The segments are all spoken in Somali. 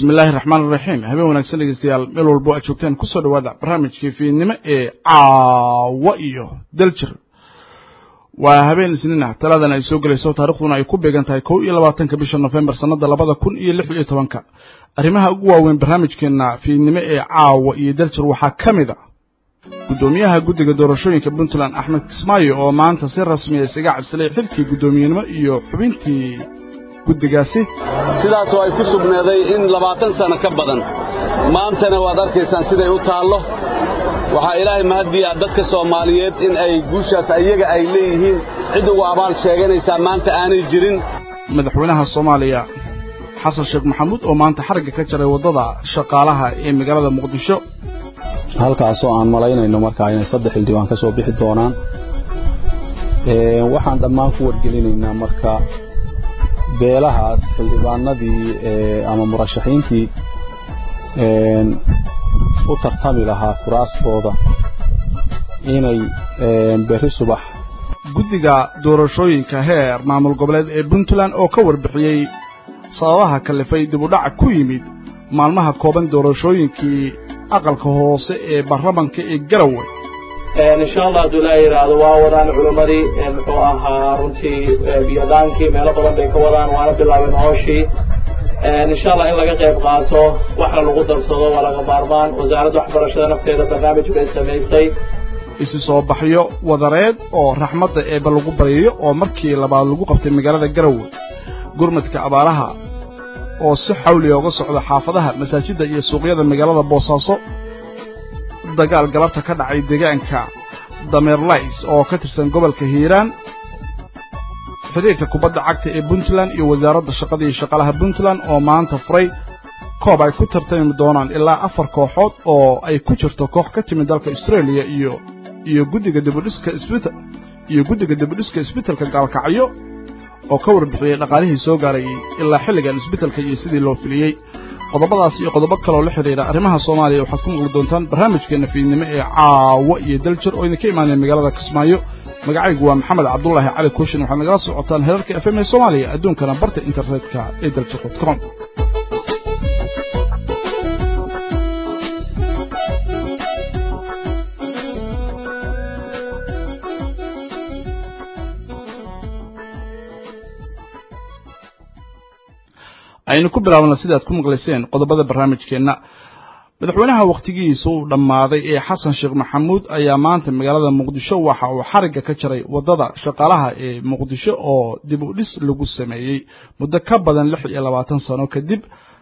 بسم الله الرحمن الرحيم هبه وناكسن دغستيال meel walbo aad joogtaan ku soo dhawaada barnaamijkii fiidnimo ee caawa iyo daljir waa habeen isniina taladan ay soo galayso taariikhduna ay ku beegan tahay 22 bisha November sanada 2016 arrimaha ugu waaweyn barnaamijkeena fiidnimo ee caawa iyo daljir waxa kamida gudoomiyaha guddiga doorashooyinka Puntland Axmed Kismaayo oo maanta si rasmi ah isaga cabsalay xilkii gudoomiyenimo iyo xubintii guddigaasi sidaas oo ay ku sugnaaday in 20 sano ka badan maantana waad arkaysaan siday u taalo waxa ilaahay mahadiya dadka Soomaaliyeed in ay guushaas ayaga ay leeyihiin cid ugu abaal sheeganaysa maanta aanay jirin madaxweynaha Soomaaliya Xasan Sheekh Maxamuud oo maanta xariga ka jaray wadada shaqaalaha ee magaalada Muqdisho halkaas oo aan malaynayno markaa inay 3 xildhibaan ka soo bixi doonaan waxaan dhammaan ku wargelinaynaa markaa beelahaas xildhibaanadii ama murashaxiintii u tartami lahaa kuraastooda inay beri subax guddiga doorashooyinka heer maamul goboleed ee Puntland oo ka warbixiyay sababaha kalifay dib u dhac ku yimid maalmaha kooban doorashooyinkii aqalka hoose ee baarlamaanka ee Garowe إن شاء الله دولاي هذا وادان علمري محوها رنتي بيدانكي ميلا بدن bay ka wadaan waana bilaabeen hawshii إن شاء الله in laga qayb qaato waxa lagu darsado waa laga maarmaan wasaaradda waxbarashada nafteeda barnaamij bay sameysay isi soo baxyo wadareed oo raxmadda ee lagu bariyo oo markii labaad lagu qabtay magaalada Garowe gurmadka abaaraha oo si xawli uga socda xaafadaha masaajidda iyo suuqyada magaalada Boosaaso dagaal galabta ka dhacay deegaanka Dameerlays oo ka tirsan gobolka Hiiraan xiriirka kubadda cagta ee Puntland iyo wasaaradda shaqada iyo shaqalaha Puntland oo maanta furay koob ay ku tartami doonaan ilaa 4 kooxood oo ay ku jirto koox ka timid dalka Australia iyo guddiga dibudhiska isbitaalka gaalkacyo oo ka warbixiyay dhaqaalihii soo gaaray ilaa xilligan isbitaalka iyo sidii loo filiyay qodobadaas iyo qodobo kale oo la xiriira arrimaha Soomaaliya waxaad ku maqli doontaan barnaamijkeena fiidnimo ee caawa iyo daljir oo idinka imaanaya magaalada Kismaayo magacaygu waa Maxamed Cabdullaahi Cali Kooshin waxaad nagala socotaan heerarka FM ee Soomaaliya adduunkana barta internetka ee daljir.com aynu ku bilaabana sidaad ku maqlayseen qodobada barnaamijkeena madaxweynaha waqtigiisa uu dhamaaday ee Xasan Sheekh Maxamuud ayaa maanta magaalada Muqdisho waxa uu xariga ka jaray wadada shaqaalaha ee Muqdisho oo dib u dhis lagu sameeyay muddo ka badan 26 sano kadib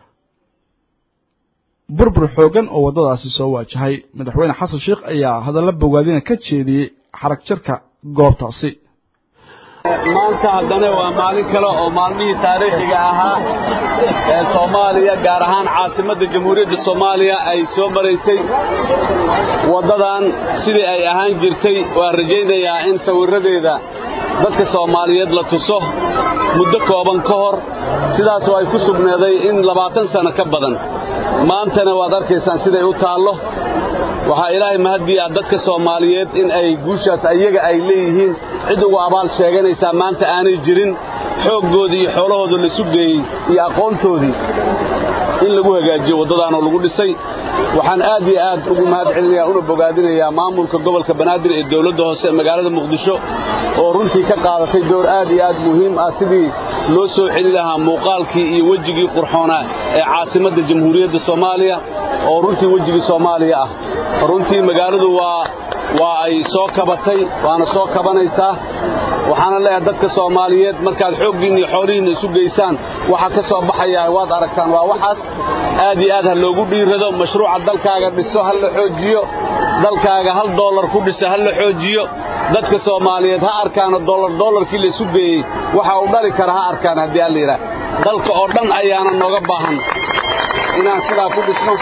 burbur xoogan oo wadadaasi soo waajahay madaxweyne Xasan Sheekh ayaa hadallo bogaadina ka jeediyay xarag jarka goobtaasi maanta haddana waa maalin kale oo maalmihii taariikhiga ahaa ee Soomaaliya gaar ahaan caasimadda Jamhuuriyadda Soomaaliya ay soo maraysay wadadan sidii ay ahaan jirtay waa rajaynayaa in sawiradeeda dadka Soomaaliyeed la tuso muddo kooban ka hor sidaas oo ay ku sugnaaday in 20 sano ka badan maantana waad arkaysaan siday u taalo waxa ilaahay mahadiya dadka Soomaaliyeed in ay guushaas ayaga ay leeyihiin cid ugu abaal sheeganaysa maanta aanay jirin xooggoodi iyo xoolahooda la sugeeyay iyo aqoontoodii in lagu hagaajiyo wadadan oo lagu dhisay waxaan aad iyo aad ugu mahadcelinayaa una bogaadinayaa maamulka gobolka Banaadir ee dawladda hoose magaalada Muqdisho oo runtii ka qaadatay door aad iyo aad muhiim ah sidii loo soo celin lahaa muuqaalkii iyo wajigii qurxoona ee caasimadda Jamhuuriyadda Soomaaliya oo runtii wajigii Soomaaliya ah runtii magaaladu waa ay soo kabatay waana soo kabanaysaa waxaana leeyahay dadka Soomaaliyeed markaad xooggiin iyo xoolihiina isu geysaan waxa ka soo baxaya waad aragtaan waa waxaas aad iyo aad loogu dhiirado mashruuca dalkaaga dhiso hal la xoojiyo dalkaaga $1 ku dhisa hal la xoojiyo dadka Soomaaliyeed ha arkaan dollarkii la isu geeyay waxa uu dhali kara ha arkaan hadii aan leeyahay dalka oo dhan ayaana nooga baahan inaan sidaa ku dhisno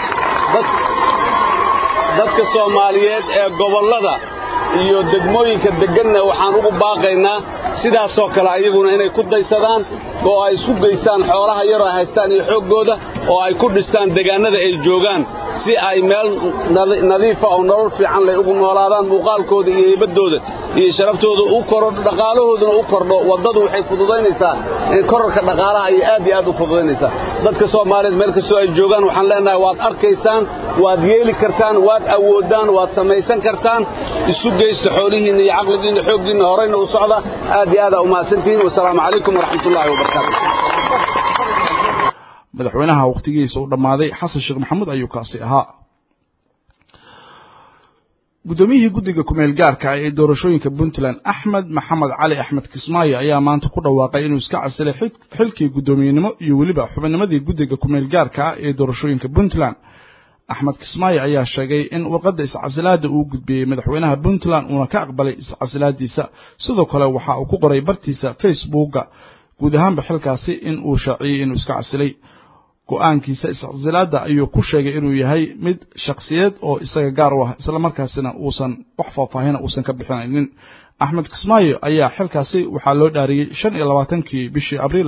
dadka Soomaaliyeed ee gobolada iyo degmooyinka deganna waxaan ugu baaqaynaa sidaas oo kale ayaguna inay ku daysadaan oo ay isu geystaan xoolaha yar ay haystaan iyo xoogooda oo ay ku dhistaan deegaanada ay joogaan si ay meel nadiif ah oo nolol fiican leh ugu noolaadaan muuqaalkooda iyo heybadooda iyo sharaftooda u korodho dhaqaalahooduna u kordho wadadu waxay fududaynaysaa in kororka dhaqaalaha ay aad u fududaynaysaa dadka Soomaaliyeed meel kastoo ay joogaan waxaan leenahay waad arkaysaan waad yeeli kartaan waad awoodaan waad samaysan kartaan isu geysta xoolihiina iyo aqligiina xooggiina horeyna u socda aad u mahadsantihiin wassalaamu calaykum waraxmatullaahi wabarakaatuh madaxweynaha waqtigiisa uu dhamaaday xasan sheekh maxamuud ayuu kaasi ahaa gudoomiyihii guddiga kumeel gaarka ah ee doorashooyinka Puntland Axmed Maxamed Cali Axmed Kismaayo ayaa maanta ku dhawaaqay inuu iska casilay xilkii gudoomiyenimo iyo waliba xubinnimadii guddiga kumeel gaarka ah ee doorashooyinka Puntland Axmed Kismaayo ayaa sheegay in warqadda iscasilaada uu gudbiyay madaxweynaha Puntland uu ka aqbalay iscasilaadiisa sidoo kale waxa uu ku qoray bartiisa Facebook-ga guud ahaanba xilkaasi in uu shaaciyay inuu iska casilay go'aankiisa iscasilaada ayuu ku sheegay inuu yahay mid shakhsiyeed oo isaga gaar u ah isla markaasina uusan wax faahfaahin uusan ka bixinaynin Axmed Kismaayo ayaa xilkaasi waxa loo dhaariyay 25kii bishii Abriil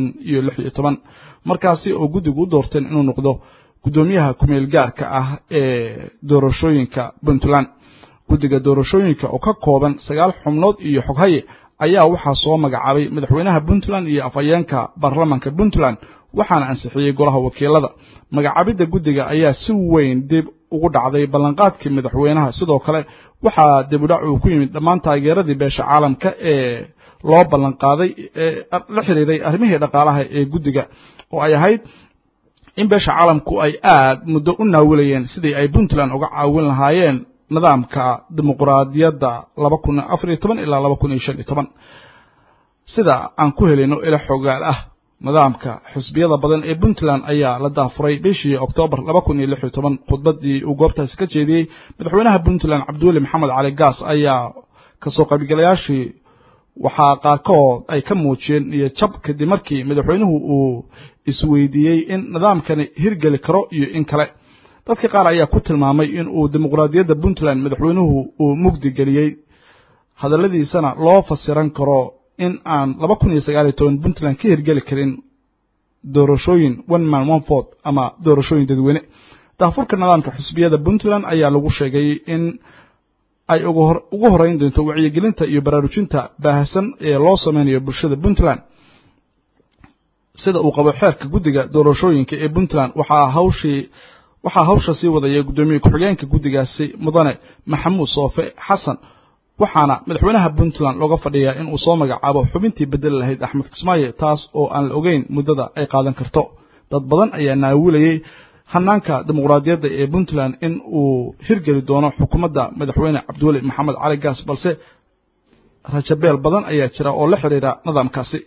2016 markaasi oo guddigu u doorteen inuu noqdo gudoomiyaha kumeel gaarka ah ee doorashooyinka Puntland guddiga doorashooyinka oo ka kooban 9 xubnood iyo xoghaye ayaa waxa soo magacaabay madaxweynaha Puntland iyo afayeenka baarlamaanka Puntland waxaana ansixiyay golaha wakiilada magacaabida guddiga ayaa si weyn dib ugu dhacday ballanqaadkii madaxweynaha sidoo kale waxa dib u dhac uu ku yimid dhammaan taageeradii beesha caalamka ee loo ballanqaaday ee la xiriiray arrimihii dhaqaalaha ee guddiga oo ay ahayd in beesha caalamku ay aad muddo u naawilayeen sidii ay Puntland uga caawin lahaayeen nidaamka dimuqraadiyadda 2014 ilaa 2015 sida aan ku helayno ila xogaal ah nidaamka xisbiyada badan ee Puntland ayaa la daafuray bishii Oktoobar 2016 khudbadii uu goobtaas ka jeediyay madaxweynaha Puntland Cabdulle Maxamed Cali Gaas ayaa ka soo qaybgalayaashii waxa qaarkood ay ka muujiyeen iyo jab kadib markii madaxweynuhu uu isweydiiyay in nidaamkani hirgeli karo iyo in kale dadka qaar ayaa ku tilmaamay in uu dimuqraadiyadda Puntland madaxweynuhu uu mugdi galiyay hadalladiisana loo fasiran karo in aan 2019 Puntland ka hirgeli karin doorashooyin one man one vote ama doorashooyin dadweyne daafurka nidaamka xisbiyada Puntland ayaa lagu sheegay in ay ugu horeyn doonto wacyigelinta iyo baraarujinta baahsan ee loo sameeyo bulshada Puntland sida uu qabo xeerka guddiga doorashooyinka ee Puntland waxa hawsha sii wadaya gudoomiye ku-xigeenka guddigaasi mudane Maxamuud Soofe Xasan waxaana madaxweynaha Puntland looga fadhiyaa in uu soo magacaabo xubintii bedel lahayd Axmed Kismaayo taas oo aan la ogeyn muddada ay qaadan karto dad badan ayaa naawilayay hanaanka dimuqraadiyadda ee Puntland in uu hirgeli doono xukuumadda madaxweyne Cabdulle Maxamed Cali Gaas balse rajabeel badan ayaa jira oo la xiriira nidaamkaasi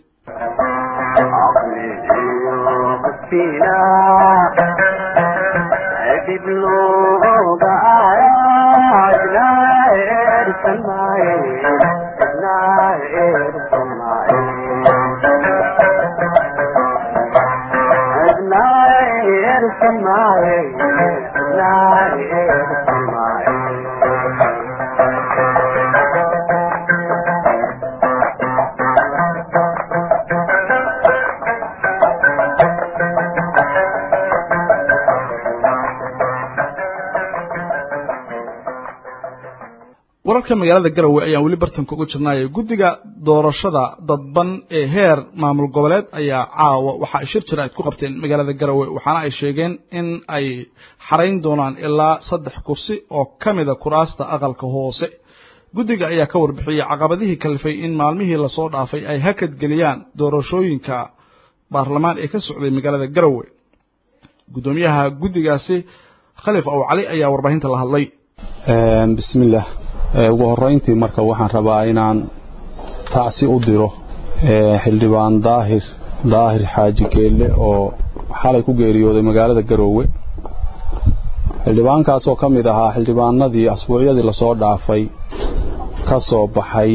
wararka magaalada Garowe ayaa wali bartanka ugu jirnay guddiga doorashada dadban ee heer maamul goboleed ayaa caawa waxa shir jira ay ku qabteen magaalada Garowe waxaana ay sheegeen in ay xareyn doonaan ilaa 3 kursi oo kamida kuraasta aqalka hoose guddiga ayaa ka warbixiyay caqabadihii kalifay in maalmihii la soo dhaafay ay hakad galiyaan doorashooyinka baarlamaan ee ka socday magaalada Garowe gudoomiyaha guddigaasi Khaliif Aw Cali ayaa warbaahinta la hadlay bismillaah ugu horeyntii marka waxaan rabaa inaan taasi u diro xildhibaan daahir xaaji geelle oo xalay ku geeriyooday magaalada Garowe xildhibaankaas oo kamid ahaa xildhibaanadii asbuucyadii la soo dhaafay ka soo baxay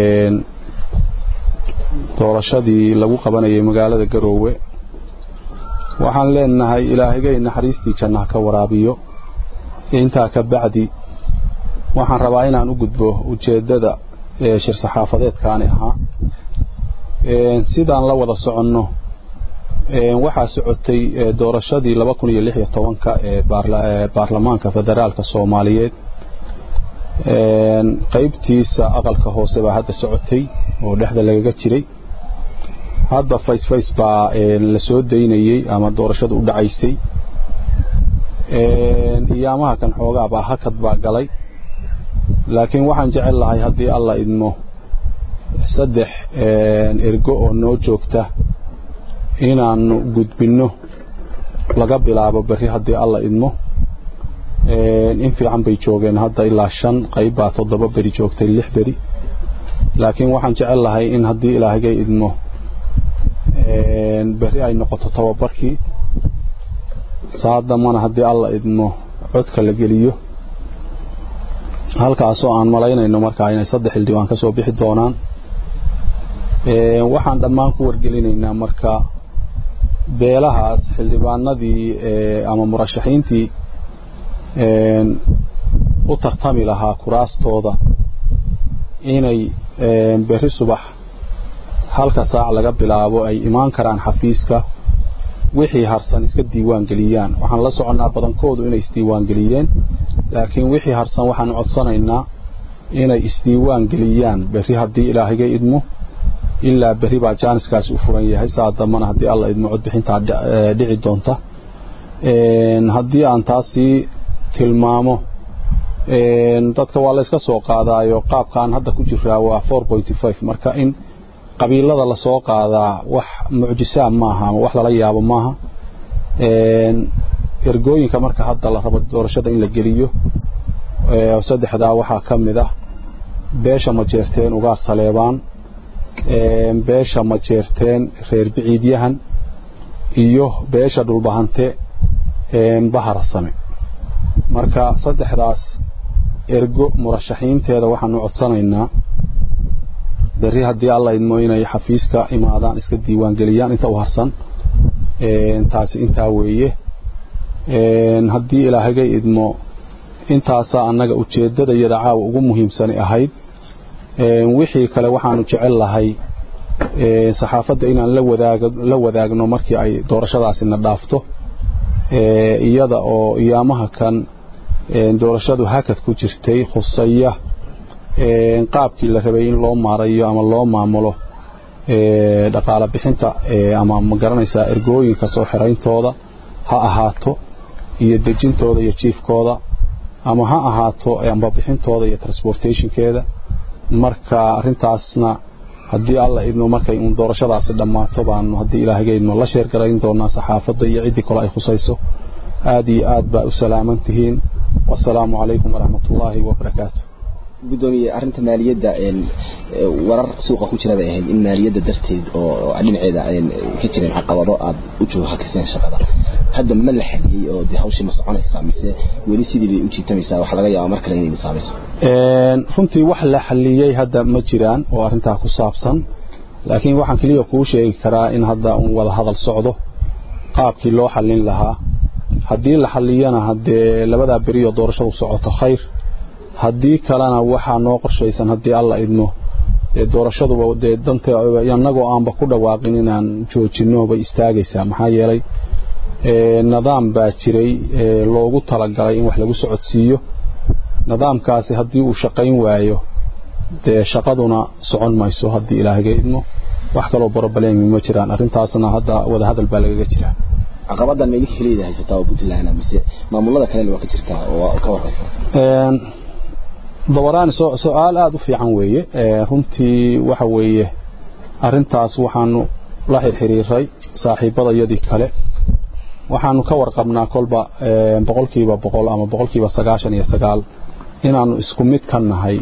doorashadii lagu qabanayay magaalada Garowe waxaan leenahay ilaahigay naxariistii jannaha ka waraabiyo inta ka bacdi waxaan rabaa inaan u gudbo ujeedada shir saxaafadeedkaani ahaa sidaan la wada soconno waxaa socotay doorashadii 2016 ee baarlamaanka federaalka Soomaaliyeed qaybtiisa aqalka hoose baa hadda socotay oo dhexda lagaga jiray hadda face baa la soo deynayay ama doorashadu u dhacaysay iyaamaha kan xoogaa baa hakad baa galay laakiin waxaan jecel lahay haddii alla idmo 3 ergo oo noo joogta inaanu gudbino laga bilaabo bari haddii alla idmo in fiican bay joogeen hadda ilaa 5 qayb baa 7 bari joogtay 6 bari laakiin waxaan jecel lahay in haddii ilaahigay idmo bari ay noqoto tababarkii saadamana haddii alla idmo codka la geliyo halkaasoo aan malaynayno markaa inay 3 xildhibaan ka soo bixi doonaan waxaan dhammaan ku wargelinaynaa marka beelahaas xildhibaanadii ama murashaxiintii u tartami lahaa kuraastooda inay bari subax halka saac laga bilaabo ay imaan karaan xafiiska wixii harsan iska diiwaan geliyaan waxaan la soconaa badankoodu inay isdiiwaan geliyeen laakiin wixii harsan waxaan codsanaynaa inay isdiiwaan geliyaan bari haddii ilaahiga idmo ilaa bari baa jaaniskaas u furan yahay saadamana haddii alla idmo cod bixinta dhici doonta haddii aan taasi tilmaamo dadka waa la iska soo qaadaayo qaabka aan hadda ku jiraa waa 4.5 marka in qabiilada la soo qaadaa wax mucjisaa maaha wax lala yaabo maaha ergooyinka marka hadda la rabo doorashada in la geliyo 3 waxaa kamid ah beesha majeerteen ugaar saleebaan beesha majeerteen reer biciidyahan iyo beesha dhulbahante baharsame marka 3daas ergo murashaxiinteeda waxaan u codsanaynaa bari haddii alla idmo inay xafiiska imaadaan iska diiwaan geliyaan inta u harsan taasi intaa weeye haddii ilaahigay idmo intaasa annaga ujeedada iyada caawa ugu muhiimsan ahayd wixii kale waxaanu jecel lahay saxaafadda inaan la wadaagno markii ay doorashadaasina dhaafto iyada oo iyaamaha kan doorashadu hakad ku jirtay khusaya qaabkii la rabay in loo maarayo ama loo maamulo dhaqaale bixinta ama ma garanaysaa ergooyinka soo xirayntooda ha ahaato iyo dejintooda iyo jiifkooda ama ha ahaato amba bixintooda iyo transportationkeeda marka arintaasna haddii alla idmo markay un doorashadaasi dhammaato baan haddii ilaahiga idmo la sheer garayn doonaa saxaafadda iyo cidii kale ay khusayso aad iyo aad baa u salaamantihiin wassalaamu calaykum waraxmatullaahi wabarakaatu gudoomiye arinta maaliyadda warar suuqa ku jira bay ahayd in maaliyadda darteed oo dhinaceeda ka jireen caqabado aad u joogteen shaqada hadda ma la xaliyay oo hawshii ma soconaysaa mise weli sidii bay u jiitamaysaa wax laga yaabo markale inay saamayso runtii wax la xaliyay hadda ma jiraan oo arintaa ku saabsan laakiin waxaan kaliya kuu sheegi karaa in hadda un wada hadal socdo qaabkii loo xalin lahaa haddii la xaliyana haddee labadaa beri oo doorashadu socoto khayr haddii kalena waxaa noo qorshaysan haddii alla idmo doorashaduba dee danta annagoo aanba ku dhawaaqin inaan joojinno bay istaagaysaa maxaa yeelay nidaam baa jiray loogu talagalay in wax lagu socodsiiyo nidaamkaasi haddii uu shaqayn waayo dee shaqaduna socon mayso haddii ilaahiga idmo wax kaloo borobalemi ma jiraan arrintaasna hadda wada hadal baa lagaga jiraa caqabadan ma idinka keliya haysataa oo Puntland mise maamulada kale waa ka jirtaa oo ka waraysa dawaraan su'aal aad u fiican weeye runtii waxa weeye arintaas waxaanu la xiriiray saaxiibadayadii kale waxaanu ka warqabnaa kolba 100% ama 99% inaanu isku mid ka nahay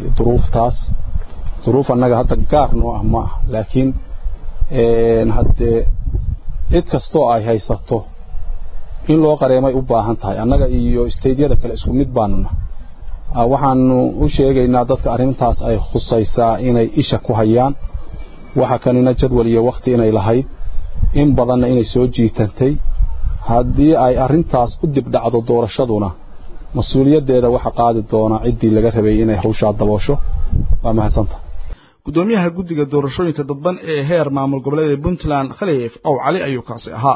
duruuf annaga hadda gaar noo ah ma laakiin hadde cid kastoo ay haysato in loo qareemay u baahan tahay annaga iyo isteedyada kale isku mid baanuna waxaanu u sheegaynaa dadka arintaas ay khusaysaa inay isha ku hayaan waxa kanina jadwal iyo waqti inay lahayd in badanna inay soo jiitantay haddii ay arintaas u dib dhacdo doorashaduna mas'uuliyadeeda waxa qaadi doona cidii laga rabay inay hawsha daboosho waa mahadsantahay gudoomiyaha guddiga doorashooyinka dadban ee heer maamul goboleedka Puntland Khaliif Ow Cali ayuu kaasi ahaa.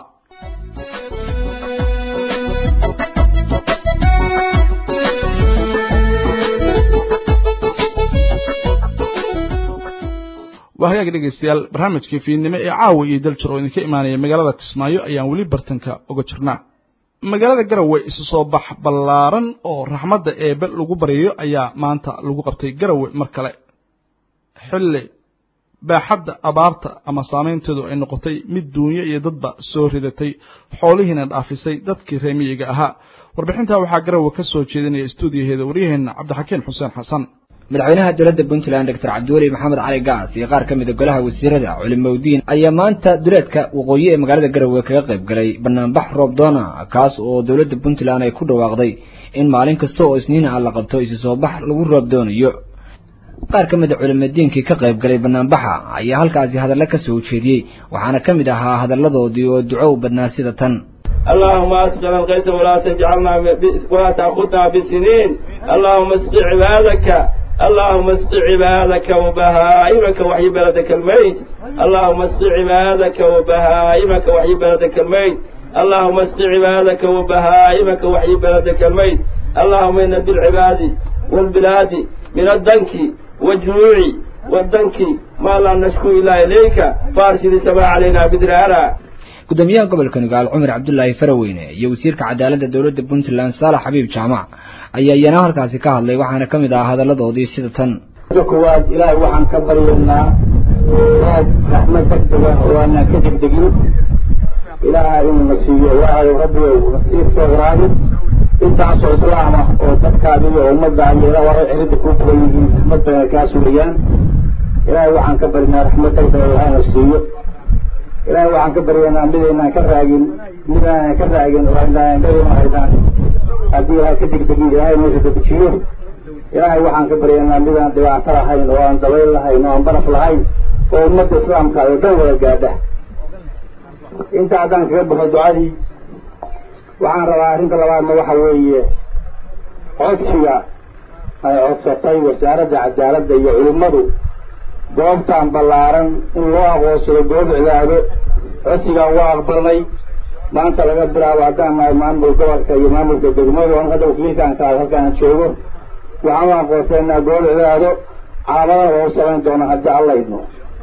وهاي dhegeystayaal barnaamijkii fiidnimo ee caawa iyo daljir oo idinka imaanaya magaalada Kismaayo ayaan wali bartanka uga jirnaa. magaalada Garowe isu soo bax ballaaran oo raxmadda eebe lagu bariyo ayaa maanta lagu qabtay Garowe mar kale xilli baaxadda abaarta ama saameynteedu ay noqotay mid duunyo iyo dadba soo ridatay xoolihiina dhaafisay dadkii reemiyiga ahaa. warbixinta waxaa Garowe ka soo jeedinaya stuudiyaheeda waryaheena Cabdixakiin Xuseen Xasan. madaxweynaha dowladda Puntland Dr. Cabdiweli Maxamed Cali Gaas iyo qaar kamid ah golaha wasiirada culimowdiin ayaa maanta duleedka waqooyi ee magaalada Garowe kaga qayb galay barnaamij roob doona kaas oo dowladda Puntland ay ku dhawaaqday in maalin kasta oo Isniin ah la qabto isu soo bax lagu roob doonayo. qaar kamid ah culimadiinkii ka qayb galay barnaamijka ayaa halkaasi hadallo ka soo jeediyay waxaana kamid ahaa hadalladoodii oo duco u badnaa sida tan: اللهم اسقنا الغيث ولا تجعلنا ولا تأخذنا بسنين اللهم اسق عبادك اللهم اسق عبادك وبهائمك وحي بلدك الميت اللهم اسق عبادك وبهائمك وحي بلدك الميت اللهم اسق عبادك وبهائمك وحي بلدك الميت اللهم إن بالعباد والبلاد من الدنك والجوع والدنك ما لا نشكو إلا إليك فارسل السماء علينا بدرارا. gudoomiyaha gobolka Nugaal Cumar Cabdullaahi Faraweyne iyo wasiirka cadaaladda dowladda Puntland Saalax Xabiib Jaamac ayaa iyana halkaasi ka hadlay waxaana kamid ah hadalladoodii sida tan: kuwaad ilaahay waxaan ka baryaynaa roob raxmad degdeg ah oo aan ka degdegin ilaahay inuu nasiiyo ilaahay rabbi uu nasiib soo raadi intaas oo islaam ah oo dadkaadi iyo ummadda ay ilaahay ciridda ku kuleeyihiin ummadda ka suuliyaan ilaahay waxaan ka baryaynaa raxmad degdeg ah oo nasiiyo ilaahay waxaan ka baryaynaa midayna ka raagin oo indhaha haydaan haddii ilaahay ka degdegin ilaahay noo soo dejiyo ilaahay waxaan ka baryaynaa midaan dhibaato lahayn oo aan dabayl lahayn oo aan baraf lahayn oo ummadda islaamka oo dhan wada gaadha. inta haddaan kaga baxo ducadii waxaan rabaa arrinta labaadna waxa weeye codsiga ay codsatay wasaaradda cadaaladda iyo culimmadu goobtaan ballaaran in loo aqoonsado goob cibaado. codsigaan waa aqbalnay maanta laga bilaabo haddaan nahay maamul gobolka iyo maamulka degmadu aan hadda wasiirkaan ka halkaan joogo waxaan u aqoonsanaa goob cibaado caamadana waa u samayn doona haddii alla idmo.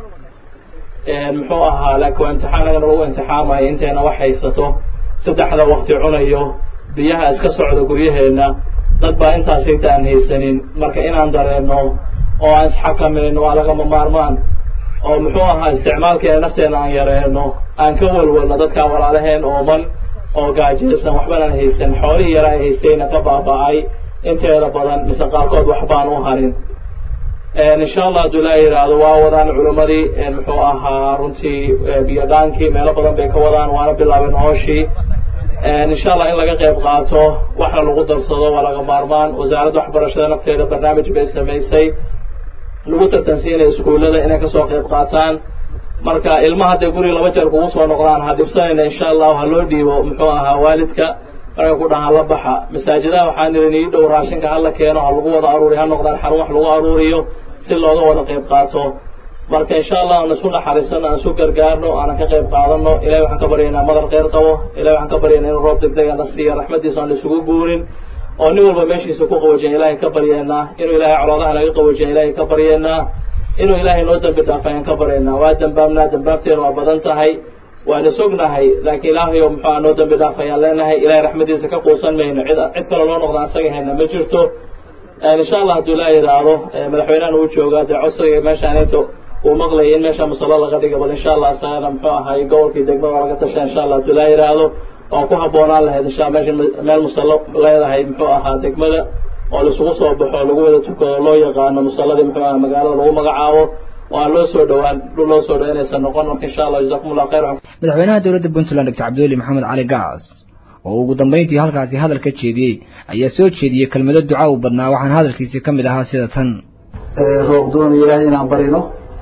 muxuu ahaa laakiin imtixaanadan lagu imtixaamayo inteena wax haysato saddexda waqti cunayo biyaha iska socda guryaheena dad baa intaas intaan haysanin marka inaan dareeno oo aan isxakamayno waa lagama maarmaan oo muxuu ahaa isticmaalkeena nafteena aan yareeno aan ka walwalno dadka walaalaheen ooman oo gaajaysan waxbaan haysan xoolihii yaraa haystayna ka baaba'ay inteeda badan mise qaarkood waxbaan u harin. insha allah hadduu ilaahay yidhaahdo waa wadaan culimadii muxuu ahaa runtii biyadaankii meelo badan bay ka wadaan waana bilaabeen hooshii. insha allah in laga qayb qaato waxna lagu darsado waa laga maarmaan. wasaaradda waxbarashada nafteeda barnaamij bay samaysay lagu tartansiinaya iskuullada inay kasoo qayb qaataan marka ilmaha hadday guriga laba jeer kugu soo noqdaan ha dhibsanayna insha allah ha loo dhiibo muxuu ahaa waalidka marka ku dhahaan la baxa. masaajidaha waxaan nidhi nii dhow raashinka hala keeno ha lagu wada aruuriyo ha noqdaan xarun wax lagu aruuriyo si looga wada qayb qaato marka insha allah aan isu naxariisano aan isu gargaarno aanan ka qayb qaadano. ilahay waxaan ka baryaynaa madar khayr qabo ilahay waxaan ka baryaynaa inuu roob degdeg na siiyo raxmadiisa aan la isugu guurin oo nin walba meeshiisa ku qawajiya ilaahay ka baryaynaa inuu ilaahay coloodaha naga qawajiya ilaahay ka baryaynaa inuu ilaahay noo dambi dhaafo ayaan ka baryaynaa. waa dambaabnaa dambaabteena waa badan tahay waana sognahay laakiin ilaahay oo muxuu noo dambi dhaafo ayaan leenahay ilaahay raxmadiisa ka quusan mayno cid kale loo noqda asaga hayna ma jirto. insha allah hadduu ilaahay yidhaahdo madaxweynahan uu joogaa dee codsiga meeshaan inta uu maqlayay in meesha musalla laga dhiga bal insha allah asagana muxuu ahay gobolkii degmada laga tasha insha allah hadduu ilaahay yidhaahdo oo ku habboonaan lahayd insha meesha meel musallo leedahay muxuu ahaa degmada oo laisugu soo baxo lagu wada tukado loo yaqaano musalladii muxuu ahaa magaalada lagu magacaabo waa loo soo dhawaan loo soo dhawaanaysan noqon marka insha allah jazakumullahu khayr. madaxweynaha dowladda Puntland Dr. Cabdiweli Maxamed Cali Gaas oo ugu dambeyntii halkaasi hadal ka jeediyay ayaa soo jeediyay kelmado duco u badnaa waxaan hadalkiisa kamid ahaa sida tan: roob doon ilaahay inaan barino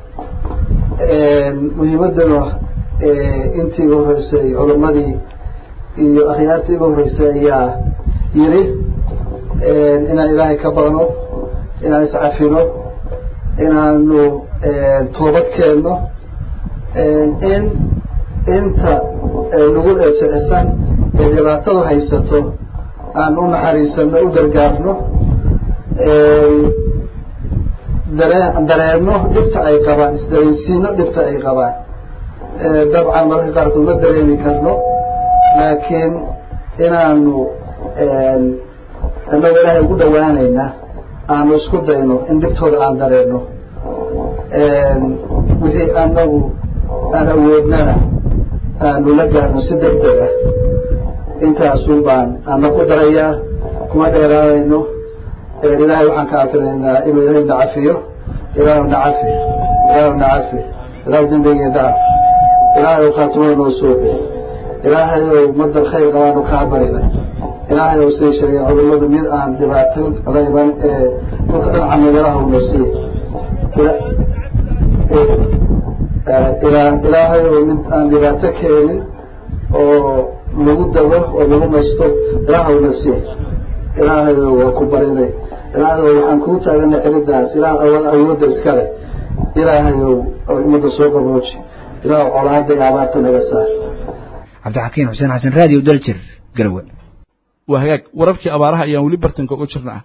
muhiimadana intii ugu horeysay culimadii iyo akhyaartii ugu horeysay ayaa yiri inaan ilaahay ka badno inaan iscafino inaanu toobad keenno in inta nagu eebsicisan ee dhibaatadu haysato aan u naxariisano u gargaarno dareerno dhibta ay qabaan isdareensiino dhibta ay qabaan dabcan mararka qaarkood ma dareemi karno laakiin inaanu annago ilaahay ugu dhawaanayna aanu isku dayno in dhibtooda aan dareerno wixii anagu aan awoodnana aanu la gaarno si degdeg ah intaasun baan ana ku darayaa kuma dheeraanayno ilaahay waxaan ka akrinaynaa inuu ilaahay nacafiyo ilaahu nacafi ilaahu nacafi ilaahu dembiga dhaaf ilaahay u khaatimada noo suuqi ilaahay oo ummadda khayr qabaanu kaa barinay ilaahay oo siday sheegeen cudurradu mid aan dhibaato la iman dhulka dhinaca meelaha una sii ilaahay oo mid aan dhibaato keenin oo lagu dago oo lagu maysto ilaahawna sii ilaahay waa ku barinay ilaahay waxaan kuu taaganay xiridaas ilaahay awoodda iskale ilaahay oo ummadda soo qabooji ilaahay colaadda iyo abaarta naga saar cabdixakiin xuseen xasan raadiyo daljir galwe waa hagaag wararkii abaaraha ayaan weli bartanka uga jirnaa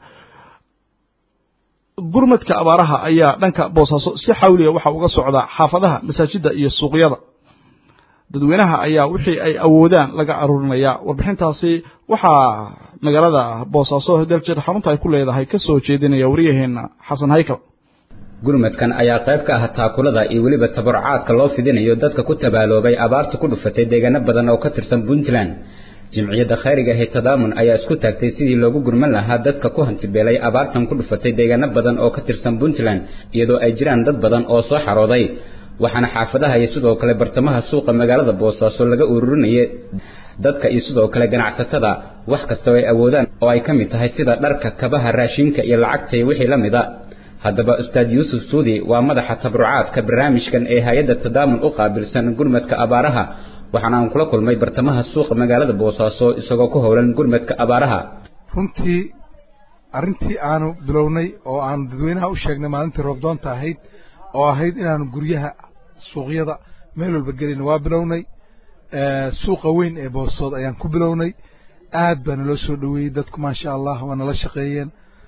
gurmadka abaaraha ayaa dhanka boosaaso si xawliya waxa uga socdaa xaafadaha masaajidda iyo suuqyada dadweynaha ayaa wixii ay awoodaan laga aruurinayaa warbixintaasi waxaa magaalada boosaaso daljir xarunta ay ku leedahay ka soo jeedinaya wariyaheena xasan haykal gurmadkan ayaa qayb ka ah taakulada iyo weliba tabarucaadka loo fidinayo dadka ku tabaaloobay abaarta ku dhufatay deegaano badan oo ka tirsan Puntland jimciyada khayriga ah Tadaamun ayaa isku taagtay sidii loogu gurman lahaa dadka ku hantibeelay abaartan ku dhufatay deegaano badan oo ka tirsan Puntland iyadoo ay jiraan dad badan oo soo xarooday waxaana xaafadaha iyo sidoo kale bartamaha suuqa magaalada Boosaaso laga ururinayay dadka iyo sidoo kale ganacsatada wax kasta oo ay awoodaan oo ay kamid tahay sida dharka kabaha raashinka iyo lacagta iyo wixii la mid ah haddaba ustaad Yuusuf Suudi waa madaxa tabarucaadka barnaamijkan ee hay'adda Tadaamun u qaabilsan gurmadka abaaraha waxaan aan kula kulmay bartamaha suuqa magaalada Boosaaso isagoo ku howlan gurmadka abaaraha runtii arintii aanu bilownay oo aan dadweynaha u sheegnay maalintii roobdoonta ahayd oo ahayd inaanu guryaha suuqyada meel walba gelin waa bilownay suuqa weyn ee Boosood ayaan ku bilownay aad baan loo soo dhaweeyay dadku ma sha Allah wana la shaqeeyeen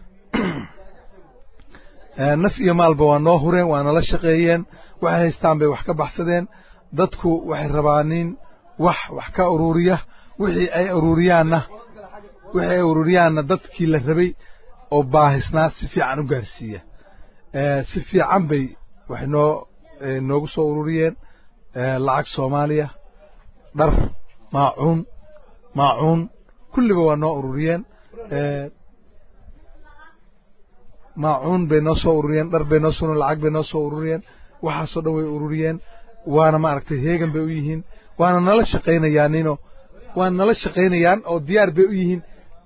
naf iyo maalba waa noo hureen waana la shaqeeyeen waxay haystaan bay wax ka baxsadeen dadku waxay rabaanin wax ka ururiya wixii ay ururiyaanna dadkii la rabay oo baahisnaa si fiican u gaarsiiya si fiican bay wax noogu soo ururiyeen lacag Soomaaliya dhar maacuun kulliba waa noo ururiyeen maacuun bay noo soo ururiyeen dhar bay noo soo lacag bay noo soo ururiyeen waxaasoo dhan way ururiyeen waana maaragtay heegan bay u yihiin waana nala shaqaynayaan oo diyaar bay u yihiin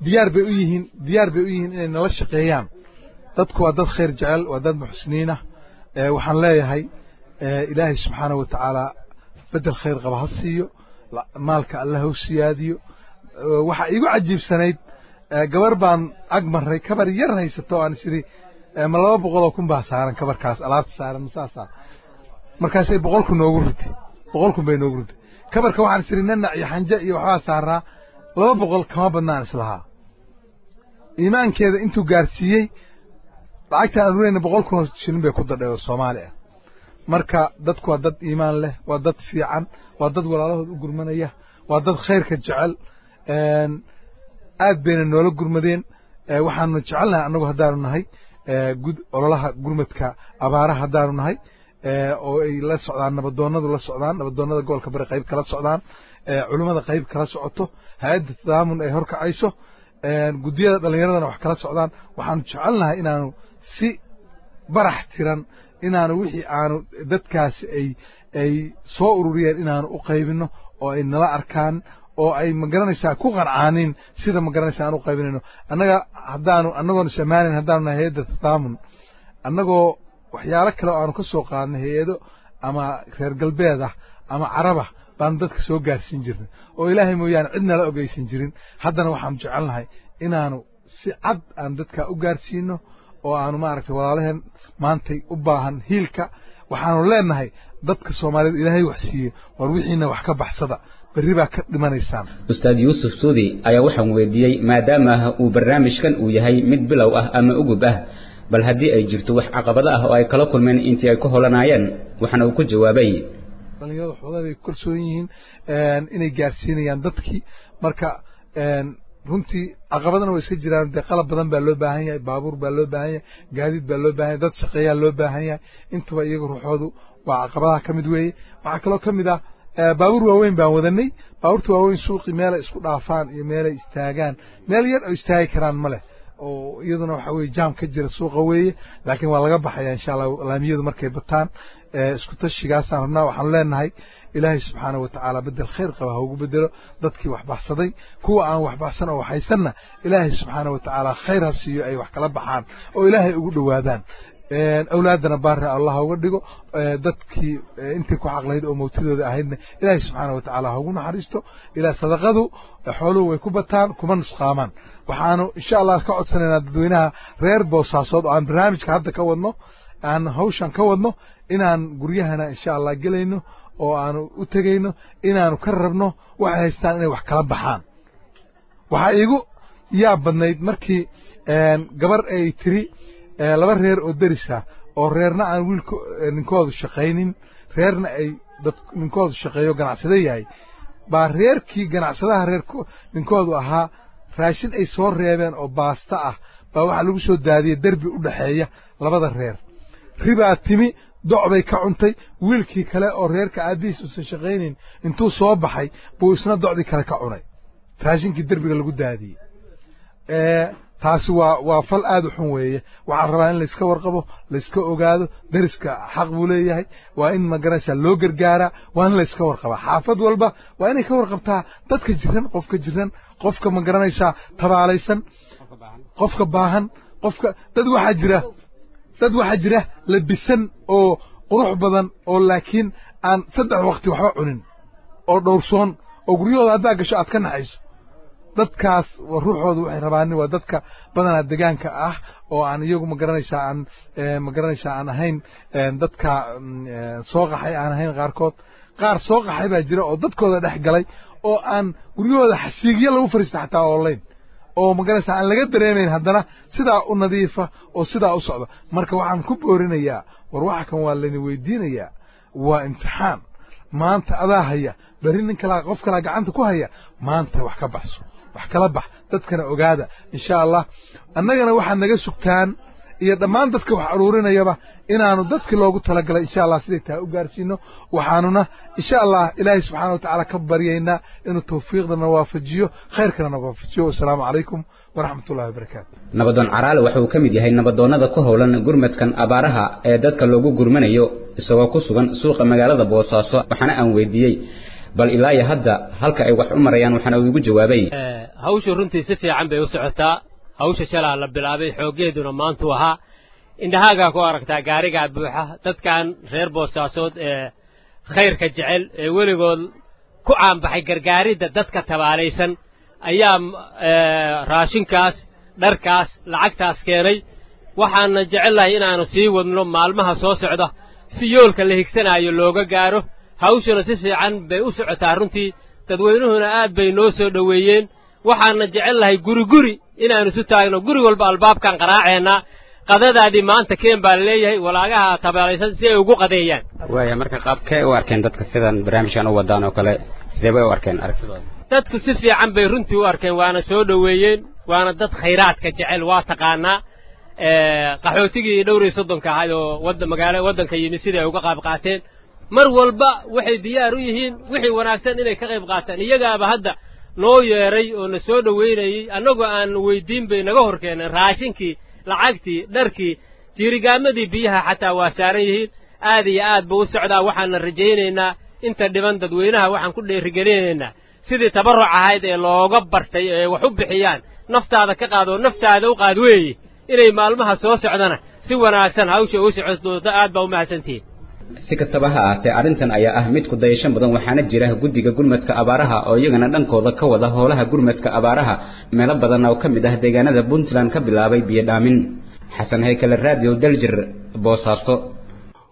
inay nala shaqeeyaan dadku waa dad khayr jecel waa dad muxsiniin ah waxaan leeyahay ilaahay subxaanahu wa tacaala bedel khayr qaba ha siiyo maalka Allah u siyaadiyo waxa igu cajiibsanayd gabar baan ag maray kabar yar haysato aan isiri ma 200 kun baa saaran kabarkaas alaabta saaran masaasa markaas ay 100 kun noogu ritay 100 kun bay noogu ritay kabarka waxaan isiri nanac iyo xanja iyo waxa saaraa 200 kama badnaan islaha iimaankeeda intuu gaarsiiyay lacagta aan ruuxna 100 kun shilin bay ku dadhay Soomaaliya marka dadku waa dad iimaan leh waa dad fiican waa dad walaalahood u gurmanaya waa dad khayrka jecel aad bayna noola gurmadeen waxaanu jecelnahay anagu hadaanu nahay gud ololaha gurmadka abaaraha hadaanu nahay oo ay la socdaan nabadoonnada gobolka bari qayb kala socdaan culimada qayb kala socoto hay'adda Tadaamun ay horkacayso gudiyada dhalinyaradana wax kala socdaan waxaanu jecelnahay inaanu si barax tiran inaanu wixii aanu dadkaasi ay soo ururiyeen inaanu u qaybino oo ay nala arkaan oo ay magaranaysaa ku qarcaanin sida magaranaysaa aan u qaybinayno annagoon Soomaaliyan haddaanu nahay hay'adda Tadaamun annagoo waxyaalo kale oo aanu ka soo qaadnay hay'ado ama reer galbeed ah ama caraba baan dadka soo gaarsiin jirnay oo ilaahay mooyaan cidna la ogeysan jirin haddana waxaan jecelnahay inaanu si cad aan dadka u gaarsiino oo aanu maaragtay walaalaheen maantay u baahan hiilka waxaanu leenahay dadka Soomaalida Ilaahay wax siiyay war wixiina wax ka baxsada bari baa ka dhimanaysaan Ustaad Yuusuf Suudi ayaa waxaan weydiiyay maadaama uu barnaamijkan uu yahay mid bilow ah ama ugub ah bal haddii ay jirto wax caqabado ah oo ay kala kulmeen intii ay ku holanayeen waxana uu ku jawaabay dhalinyarada xoolaha ay korsoon yihiin inay gaarsiinayaan dadkii marka runtii caqabadana way iska jiraan qalab badan baa loo baahan yahay baabuur baa loo baahan yahay gaadiid baa loo baahan yahay dad shaqeeyaa loo baahan yahay intuba iyaga ruuxoodu waa caqabadaha ka mid weeye waxaa kaloo ka mid ah baabuur waaweyn baan wadanay baabuurta waaweyn suuqi meel ay isku dhaafaan iyo meel ay istaagaan meel yar oo istaagi karaan ma leh oo iyaduna waxa weeye jaam ka jira suuqa weeye laakiin waa laga baxaya insha Allah laamiyadu markay bataan isku tashigaasaan rabnaa waxaan leenahay ilaahay subxaanahu wa tacaala bedel khayr qaba ha ugu bedelo dadkii wax baxsaday kuwa aan wax baxsan oo waxaysanna ilaahay subxaanahu wa tacaala khayr ha siiyo ay wax kala baxaan oo ilaahay ugu dhowaadaan awlaadana baarra Allah uga dhigo dadkii intii ku xaqlayd oo mawtidooda ahaydna ilaahay subxaanahu wa tacaala ha ugu naxariisto ilaa sadaqadu xooluhu way ku bataan kuma nusqaamaan waxaanu insha Allah ka codsanaynaa dadweynaha reer Boosaasood oo aan barnaamijka hadda ka wadno aan hawshan ka wadno inaan guryahana insha Allah gelayno oo aanu u tagayno inaanu ka rabno waxay haystaan inay wax kala baxaan waxa igu yaa badnayd markii gabar ay tiri laba reer oo darisa oo reerna aan wiilku ninkoodu shaqaynin reerna ay dad ninkoodu shaqeeyo ganacsade yahay baa reerkii ganacsadaha reerku ninkoodu ahaa raashin ay soo reebeen oo baasta ah baa waxa lagu soo daadiyay darbi u dhaxeeya labada reer ribaa timi docbay ka cuntay wiilkii kale oo reerka aabiis uusan shaqaynin intuu soo baxay buu isna docdi kale ka cunay raashinkii darbiga lagu daadiyay taasi waa fal aad u xun weeye waxaan rabaa in la iska warqabo la iska ogaado dariska xaq buu leeyahay waa in magaraysa loo gargaaraa waa in la iska warqabaa xaafad walba waa inay ka warqabtaa dadka jiran qofka magaranaysa tabaalaysan qofka baahan qofka dad waxa jira labisan oo qurux badan oo laakiin aan 3 waqti waxba cunin oo dhowrsoon oo guryahooda hadda gasho aad ka naxayso dadkaas ruuxoodu waxay rabaan waa dadka badanaa deegaanka ah oo aan iyagu magaranaysa aan ahayn dadka soo qaxay aan ahayn qaar soo qaxay baa jira oo dadkooda dhex galay oo aan guryahooda xasiigyo lagu fariisto xataa online oo magaranaysa aan laga dareemayn haddana sidaa u nadiifa oo sidaa u socda marka waxaan ku boorinayaa war waxa kan waa layna weydiinayaa waa imtixaan maanta adaa haya bari nin kala qof kala gacanta ku haya maanta wax ka baxso wax kala bax dadkana ogaada insha Allah annagana waxa naga sugtaan iyo dhammaan dadka wax aruurinayaba inaanu dadkii loogu talagalay insha Allah sidii taa u gaarsiino waxaanuna insha Allah Ilaahay subhanahu wa ta'ala ka bariyayna inuu tawfiiqdana waafajiyo khayrkana waafajiyo assalamu alaykum wa rahmatullahi wa barakatuh nabadoon caraale waxa uu ka mid yahay nabadoonnada ku howlan gurmadkan abaaraha ee dadka loogu gurmanayo isagoo ku sugan suuqa magaalada Boosaaso waxana aan weydiiyay bal ilaa hadda halka ay wax u marayaan waxana uu igu jawaabay hawshu runtii si fiican bay u socotaa hawsha shalaa la bilaabay xoogeeduna maanta waxa indhahaaga ku aragtaa gaariga buuxa dadkan reer Boosaasood ee khayrka jecel ee weligood ku caanbaxay gargaaridda dadka tabaalaysan ayaa raashinkaas dharkaas lacagtaas keenay waxaan jecelahay inaanu sii wadno maalmaha soo socda si yoolka la higsanayo looga gaaro hawshuna si fiican bay u socotaa runtii dadweynuhuna aad bay noo soo dhaweeyeen waxaan jecelahay guri inaanu isu taagno guri walba albaabkan qaraaceena qadadaadii maanta keen baa leeyahay walaagaha tabaalaysan si ay ugu qadeeyaan waaya marka qaabkee u arkeen dadka sidan barnaamijkan u wadaan oo kale sidee u arkeen aragtidooda dadku si fiican bay runtii u arkeen waana soo dhaweeyeen waana dad khayraadka jecel waa taqaanaa qaxootigii dhowray 30 ahayd oo wadanka yimi sidii ay uga qayb qaateen mar walba waxay diyaar u yihiin wixii wanaagsan inay ka qayb qaataan iyagaaba hadda noo yeeray oo na soo dhaweynayay anagoo aan weydiin bay naga horkeeneen raashinkii lacagtii dharkii jiirigaamadii biyaha xataa waa saaran yihiin aad iyo aad buu u socdaa waxaan rajaynaynaa inta dhiban dadweynaha waxaan ku dheerigelinaynaa sidii tabarruc ahayd ee looga bartay ee wax u bixiyaan naftaada ka qaado naftaada u qaad weeye inay maalmaha soo socdana si wanaagsan hawsha u socodooda aad baa u mahadsantihiin si kastaba ha ahaatee arrintan ayaa ah mid ku dayashan badan waxaana jira guddiga gurmadka abaaraha oo iyagana dhankooda ka wada howlaha gurmadka abaaraha meelo badan oo ka mid ah deegaanada Puntland ka bilaabay biyo dhaamin xasan haykal radio daljir Boosaaso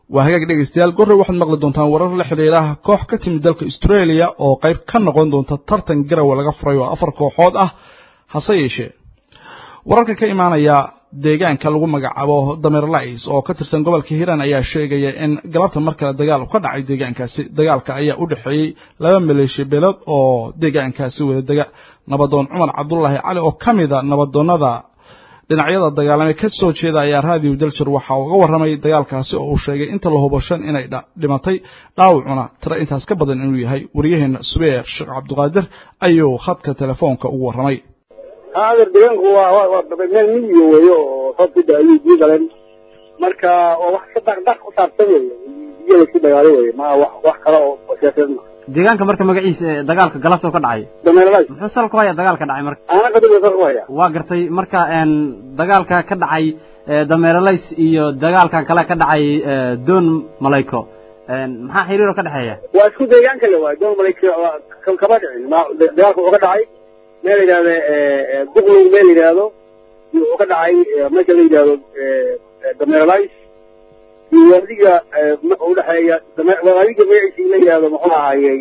وهاجك dhegeystayaal gorre waxaad maqli doontaan warar la xiriira koox ka timid dalka Australia oo qayb ka noqon doonta tartan garaw laga furayo 4 kooxood ah hase yeeshee wararka ka imaanaya deegaanka lagu magacaabo Dameerlays oo ka tirsan gobolka Hiiraan ayaa sheegaya in galabta markale dagaal ka dhacay deegaankaasi dagaalka ayaa u dhaxeeyay laba maleeshiya beelood oo deegaankaasi wada daga nabadoon Cumar Cabdullaahi Cali oo kamida nabadoonada dhinacyada dagaalamay ka soo jeeda ayaa raadiyo Daljir waxa uu uga waramay dagaalkaasi oo uu sheegay inta la hubo 5 inay dhimatay dhaawacuna tira intaas ka badan inuu yahay wariyaheena Subeer Sheekh Cabduqaadir ayuu khadka telefoonka ugu waramay هذا الدين هو من مية ويو صوت دايي جيلان مركا وواحد دق وصارتني يجي كده عليه ما واحد كلا وشافنا deegaanka marka magaciisa dagaalka galabta ka dhacay Dameerlays muxuu salku haya dagaalka dhacay marka ana qadib salku haya waa gartay marka dagaalka ka dhacay Dameerlays iyo dagaalkan kale ka dhacay Doon Malayko maxaa xiriir ka dhaxeeya waa isku deegaanka le waa Doon Malayko ka badin ma dagaalku ka dhacay meel yiraahdo duqlu meel yiraahdo oo ka dhacay marka la yiraahdo Dameerlays iyo adiga u dhaxeeya Dameerlays meesha la yiraahdo muxuu ahaayay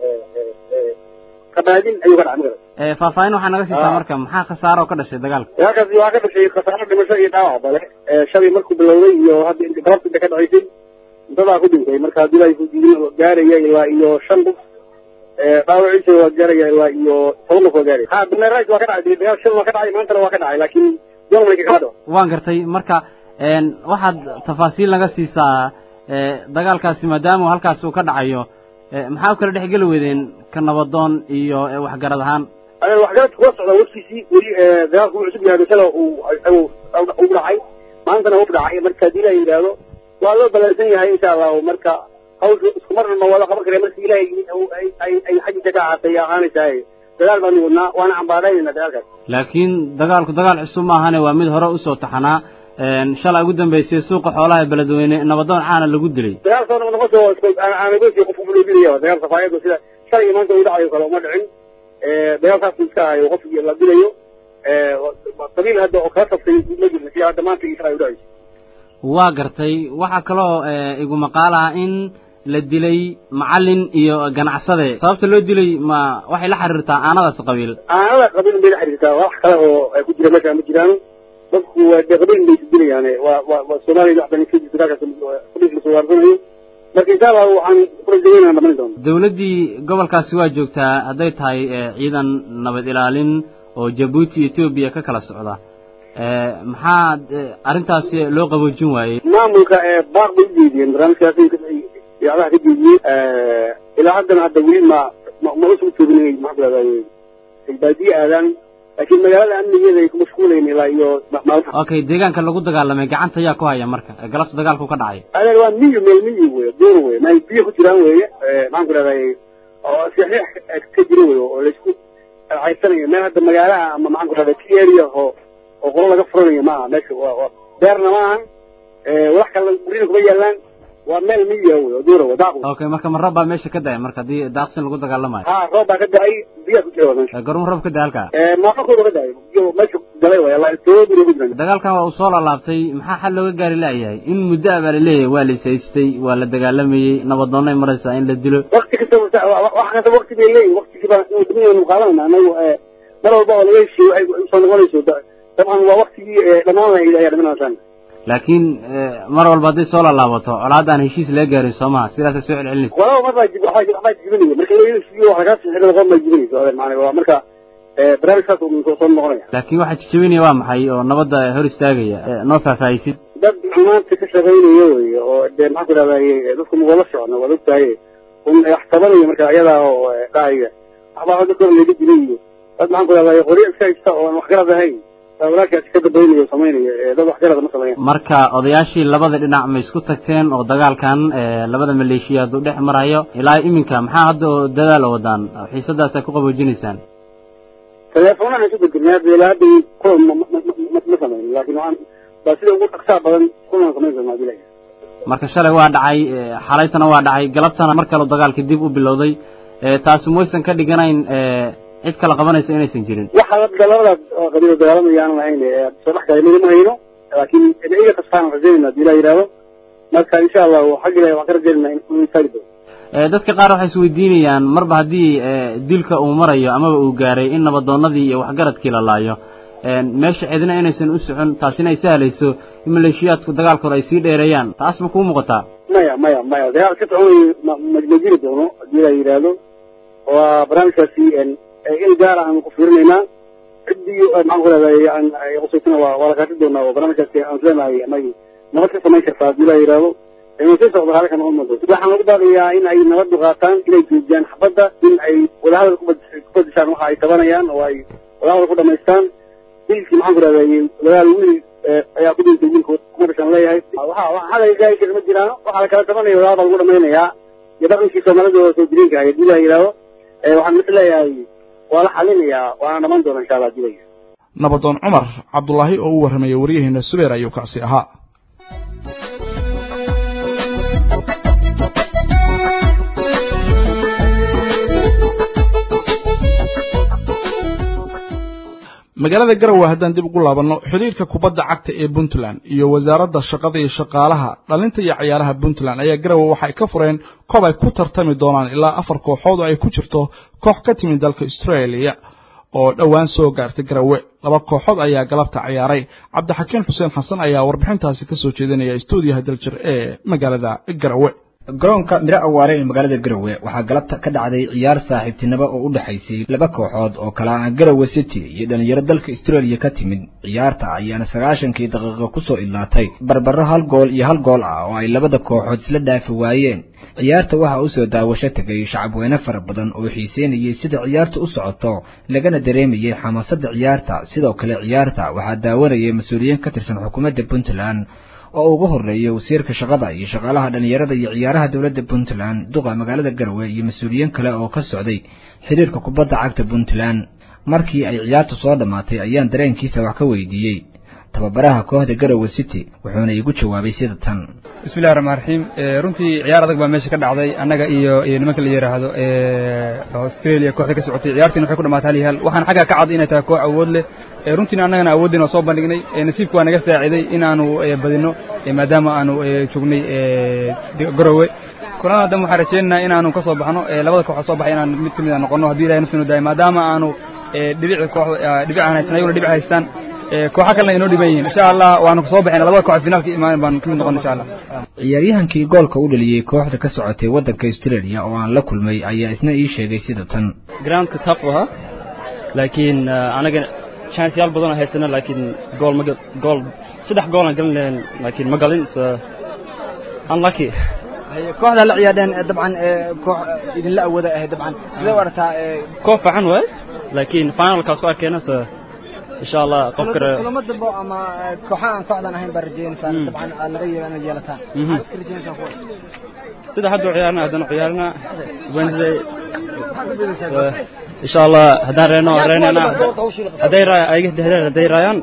qabaadin ayuu ka dhacay faafaahin waxa naga siisa marka maxaa khasaaro ka dhashay dagaalka halkaas waa ka dhashay khasaaro dhimasho iyo dhaawac bale shalay markuu bilowday iyo hadda inta galabta ka dhacaysay dadka ku dhintay marka dilay ku diin gaaraya ilaa iyo 5 qof dhaawaciisa waa gaaraya ilaa iyo 10 qof gaaraya ha Dameerlays waa ka dhacay dagaal shil waa ka dhacay maanta waa ka dhacay laakiin Doon Malayko ka dhacay waan gartay marka waxaad tafaasiil naga siisaa dagaalkaasi maadaama halkaas uu ka dhacayo maxaa u kala dhexgali weedeen ka nabadoon iyo waxgarad ahaan waxgarad ku socda waqtigiisii wali dagaalku cusub yahay sala uu dhacay maantana uu dhacay marka dilay yiraahdo waa loo balansan yahay insha Allah marka hawshu isku marna ma wada qaban kare marka ilaahay ay xajinta ka caatay aanaysaay dagaal baan wadnaa waana cambaarayna dagaalkaas laakiin dagaalku dagaal cusub ma ahane waa mid hore u soo taxanaa shalay ugu dambeysay suuqa xoolaha ee beledweyne nabadoon caana lagu dilay dagaal soo noqoto aan go'ay qof u leeyahay dagaal safaayado sida shalay maanta uu dhacayo kala uma dhicin dagaalkaas iska ahayo qof la dilayo qabiil hadda oo ka tabtay ma jirto si hadda maanta isra u dhacay waa gartay waxa kaloo igu maqaalaha in la dilay macallin iyo ganacsade sababta loo dilay ma waxay la xiriirtaa aanadaas qabiil bay la xiriirtaa wax kale oo ay ku jira meesha ma jiraan dadku waa qabiil bay dilayaan waa Soomaaliya wax bani kii dagaalka qabiil soo warfanayo marka insha Allah waxaan ku rajaynaynaa dhammaan doon dawladii gobolkaasi waa joogtaa haday tahay ciidan nabad ilaalin oo Djibouti iyo Ethiopia ka kala socda maxaa arintaas loo qaboojin waayay maamulka baaq bay diideen barnaamijkaasi يعلاه كذي إلى هذا الدولين ما أسمع تبني ما بلا البادية أذن لكن مجال أمنية ذيك مشغولين إلى يو ما أوكي ديجان كان لقول دجال لما جعان تيا كويا مركا جلست دجال كوكا داعي أنا لو مية ويا دور ويا ما يبيه كتيران ويا ما نقول هذا صحيح كتير ويا وليش عايزين ما هذا مجال ما نقول هذا كيريا هو وقول لك فرني ما ماشي دارنا معهم وحكي لنا كبيران ومال مية ودورة وداقو. أوكي مركب الربع ماشي كده مركب دي داقسين اللي قلت قال ها ربع كده أي بيا كده ماشي. قرون ربع كده هالك. ما أخذ كده جو ماشي دلوا يلا التوب يروح. دجال كان وصل على لابتي محا حل وجار لا يهي إن مدة بالله والي سيستي ولا دجال لمي نبضنا مرة إن للدلو. وقت كده وإحنا وقت بالله وقت كده الدنيا مقارنة أنا مرة بعض ليش يصنعون يسوي طبعا وقت لما إلى يعني من عشان. لكن مرة والبعض سؤال الله وطاع العادة عن هشيس لا جاري سماع سيرة سؤال علمي ولا مرة يجيب حاجة يجيبني مركز يجيبني حاجات هذا الغرب ما يجيبني سؤال معنا ومركز برامج خاص من توصل مغنية لكن واحد تجيبني وام حي ونبض هورستاجية نوفا فايسد ده عمان تكشفيني يوي وده ما كنا بقى نفكم مغلص عنا ولا بتاعي هم يحتملوا مركز عيادة وقاعية أبغى هذا كل اللي يجيبني بس ما كنا بقى يخرج شيء ومخرج هذا هي marka odayaashii labada dhinac ma isku tagteen oo dagaalkan labada maleeshiyaad u dhex marayo ilaa iminka maxaa hadda dadaal wadaan xiisadaas ay ku qaboojinaysaan telefoonana isu dirnaa beelaadi ku ma sameeyay laakiin waan baa sida ugu dhaqsaa badan kuna sameeyay bilay marka shalay waa dhacay xalaytana waa dhacay galabtana mar kale dagaalka dib u bilowday taas mooysan ka dhiganayn cid kala qabanaysa inaysan jirin waxa labada qabiil dagaalamaya aan lahayn soo dhaxay ma hayno laakiin iyaga tasaan rajayna dilaa yiraahdo marka insha Allah xaq ilaahay wax ka rajeynaa in taagdo dadka qaar waxay isweydiinayaan marba haddii dilka uu marayo amaba uu gaaray in nabadoonnadii iyo waxgaradkii la laayo meesha cidina inaysan u socon taasina ay sahlayso in maleeshiyaadku dagaalkooda ay sii dheereeyaan taas ma kuu muuqataa maya dagaal ka socon ma jiri doono haddii la yidhaahdo waa barnaamijkaasi il gaar aan ku fiirinaynaa ciddii maxaan ku leedahay qusaytana waa la kaati doonaa oo barnaamijkaasi aan leenahay anagi nabad ka samayn kartaa haddii la yidhaahdo inuu sii socdo halka noqon doonto waxaan lagu baaqayaa in ay nabaddu qaataan inay joojiyaan xabadda in ay wadahadal ku badishaan waxa ay tabanayaan oo ay wadahadal ku dhamaystaan dilkii maxaan ku leedahay dagaal wiil ayaa ku dhintay wiilka kuma dhashaan leeyahay hadalgaayshir ma jiraan waxaa la kala tabanaya wadahadal lagu dhamaynayaa iyo dhaqankii soomaalida oo soo jireenka ahay haddii la yidhaahdo waxaan is leeyahay waa la xalinayaa waana dhamaan doona insha allah haddii la yidhahdo nabadoon cumar cabdullaahi oo u warramaya waryaheena subeer ayuu kaasi ahaa magaalada Garowe haddaan dib ugu laabanno xiriirka kubadda cagta ee Puntland iyo wasaaradda shaqada iyo shaqaalaha dhalinta iyo ciyaaraha Puntland ayaa Garowe waxay ka fureen koob ay ku tartami doonaan ilaa 4 kooxood oo ay ku jirto koox ka timid dalka Australia oo dhawaan soo gaartay Garowe 2 kooxood ayaa galabta ciyaaray Cabdixakiin Xuseen Xasan ayaa warbixintaasi ka soo jeedinaya stuudiyaha Daljir ee magaalada Garowe garoonka miro awaare ee magaalada Garowe waxaa galabta ka dhacday ciyaar saaxiibtinimo oo u dhaxaysay 2 kooxood oo kala ah Garowe City iyo dhalinyaro dalka Australia ka timid ciyaarta ayaana 90kii daqiiqo ku soo ilaatay barbaro 1 gool iyo 1 gool ah oo ay labada kooxood isla dhaafi waayeen ciyaarta waxa uu soo daawasho tagay shacab weyne fara badan oo xiiseynayay sida ciyaartu u socoto lagana dareemayay xamaasadda ciyaarta sidoo kale ciyaarta waxaa daawanayay mas'uuliyiin ka tirsan xukuumadda Puntland oo ugu horeeyay wasiirka shaqada iyo shaqaalaha dhalinyarada iyo ciyaaraha dawladda Puntland duqa magaalada Garowe iyo mas'uuliyiin kale oo ka socday xiriirka kubadda cagta Puntland markii ay ciyaartu soo dhamaatay ayaan dareenkiisa wax ka weydiiyay tababaraha kooxda Garowe City wuxuuna igu jawaabay sida tan bismillaahir rahmaanir rahiim runtii ciyaar adag baa meesha ka dhacday annaga iyo nimanka la yiraahdo Australia kooxda ka socotay ciyaartiin waxay ku dhamaatay hal waxaan xagga ka cad inay tahay koox awood leh runtii annagana awoodina soo bandhignay nasiibku waa naga saaciday inaanu badino maadaama aanu joognay Garowe kulana dam waxaan rajaynaynaa inaanu ka soo baxno labada koox soo baxay inaan mid kamid ah noqono haddii Ilaahay nafsinu daay maadaama aanu dhibic aan haysanay dhibic haystaan kooxa kale inoo dhiban yihiin insha Allah waanu soo baxayna labada koox finaalka imaan baan kamid noqon insha Allah ciyaaryahankii goolka u dhaliyay kooxda ka socotay wadanka Australia oo aan la kulmay ayaa isna ii sheegay sida tan groundka tough ah laakiin anaga chance yal badan haysana laakiin gool 3 gool aan galneen laakiin ma galin unlucky kooxda la ciyaadeen dabcan koox idin la awooda ah dabcan sida warta koox fiican way laakiin finalkaas ku arkeena إن شاء الله قفكر كلمة دبوا أما كحان قاعدنا هين برجين فطبعا الغير أنا جالتان سيدا حدو عيارنا هدنا عيارنا وينزي إن شاء الله هدان رينا هدي رايان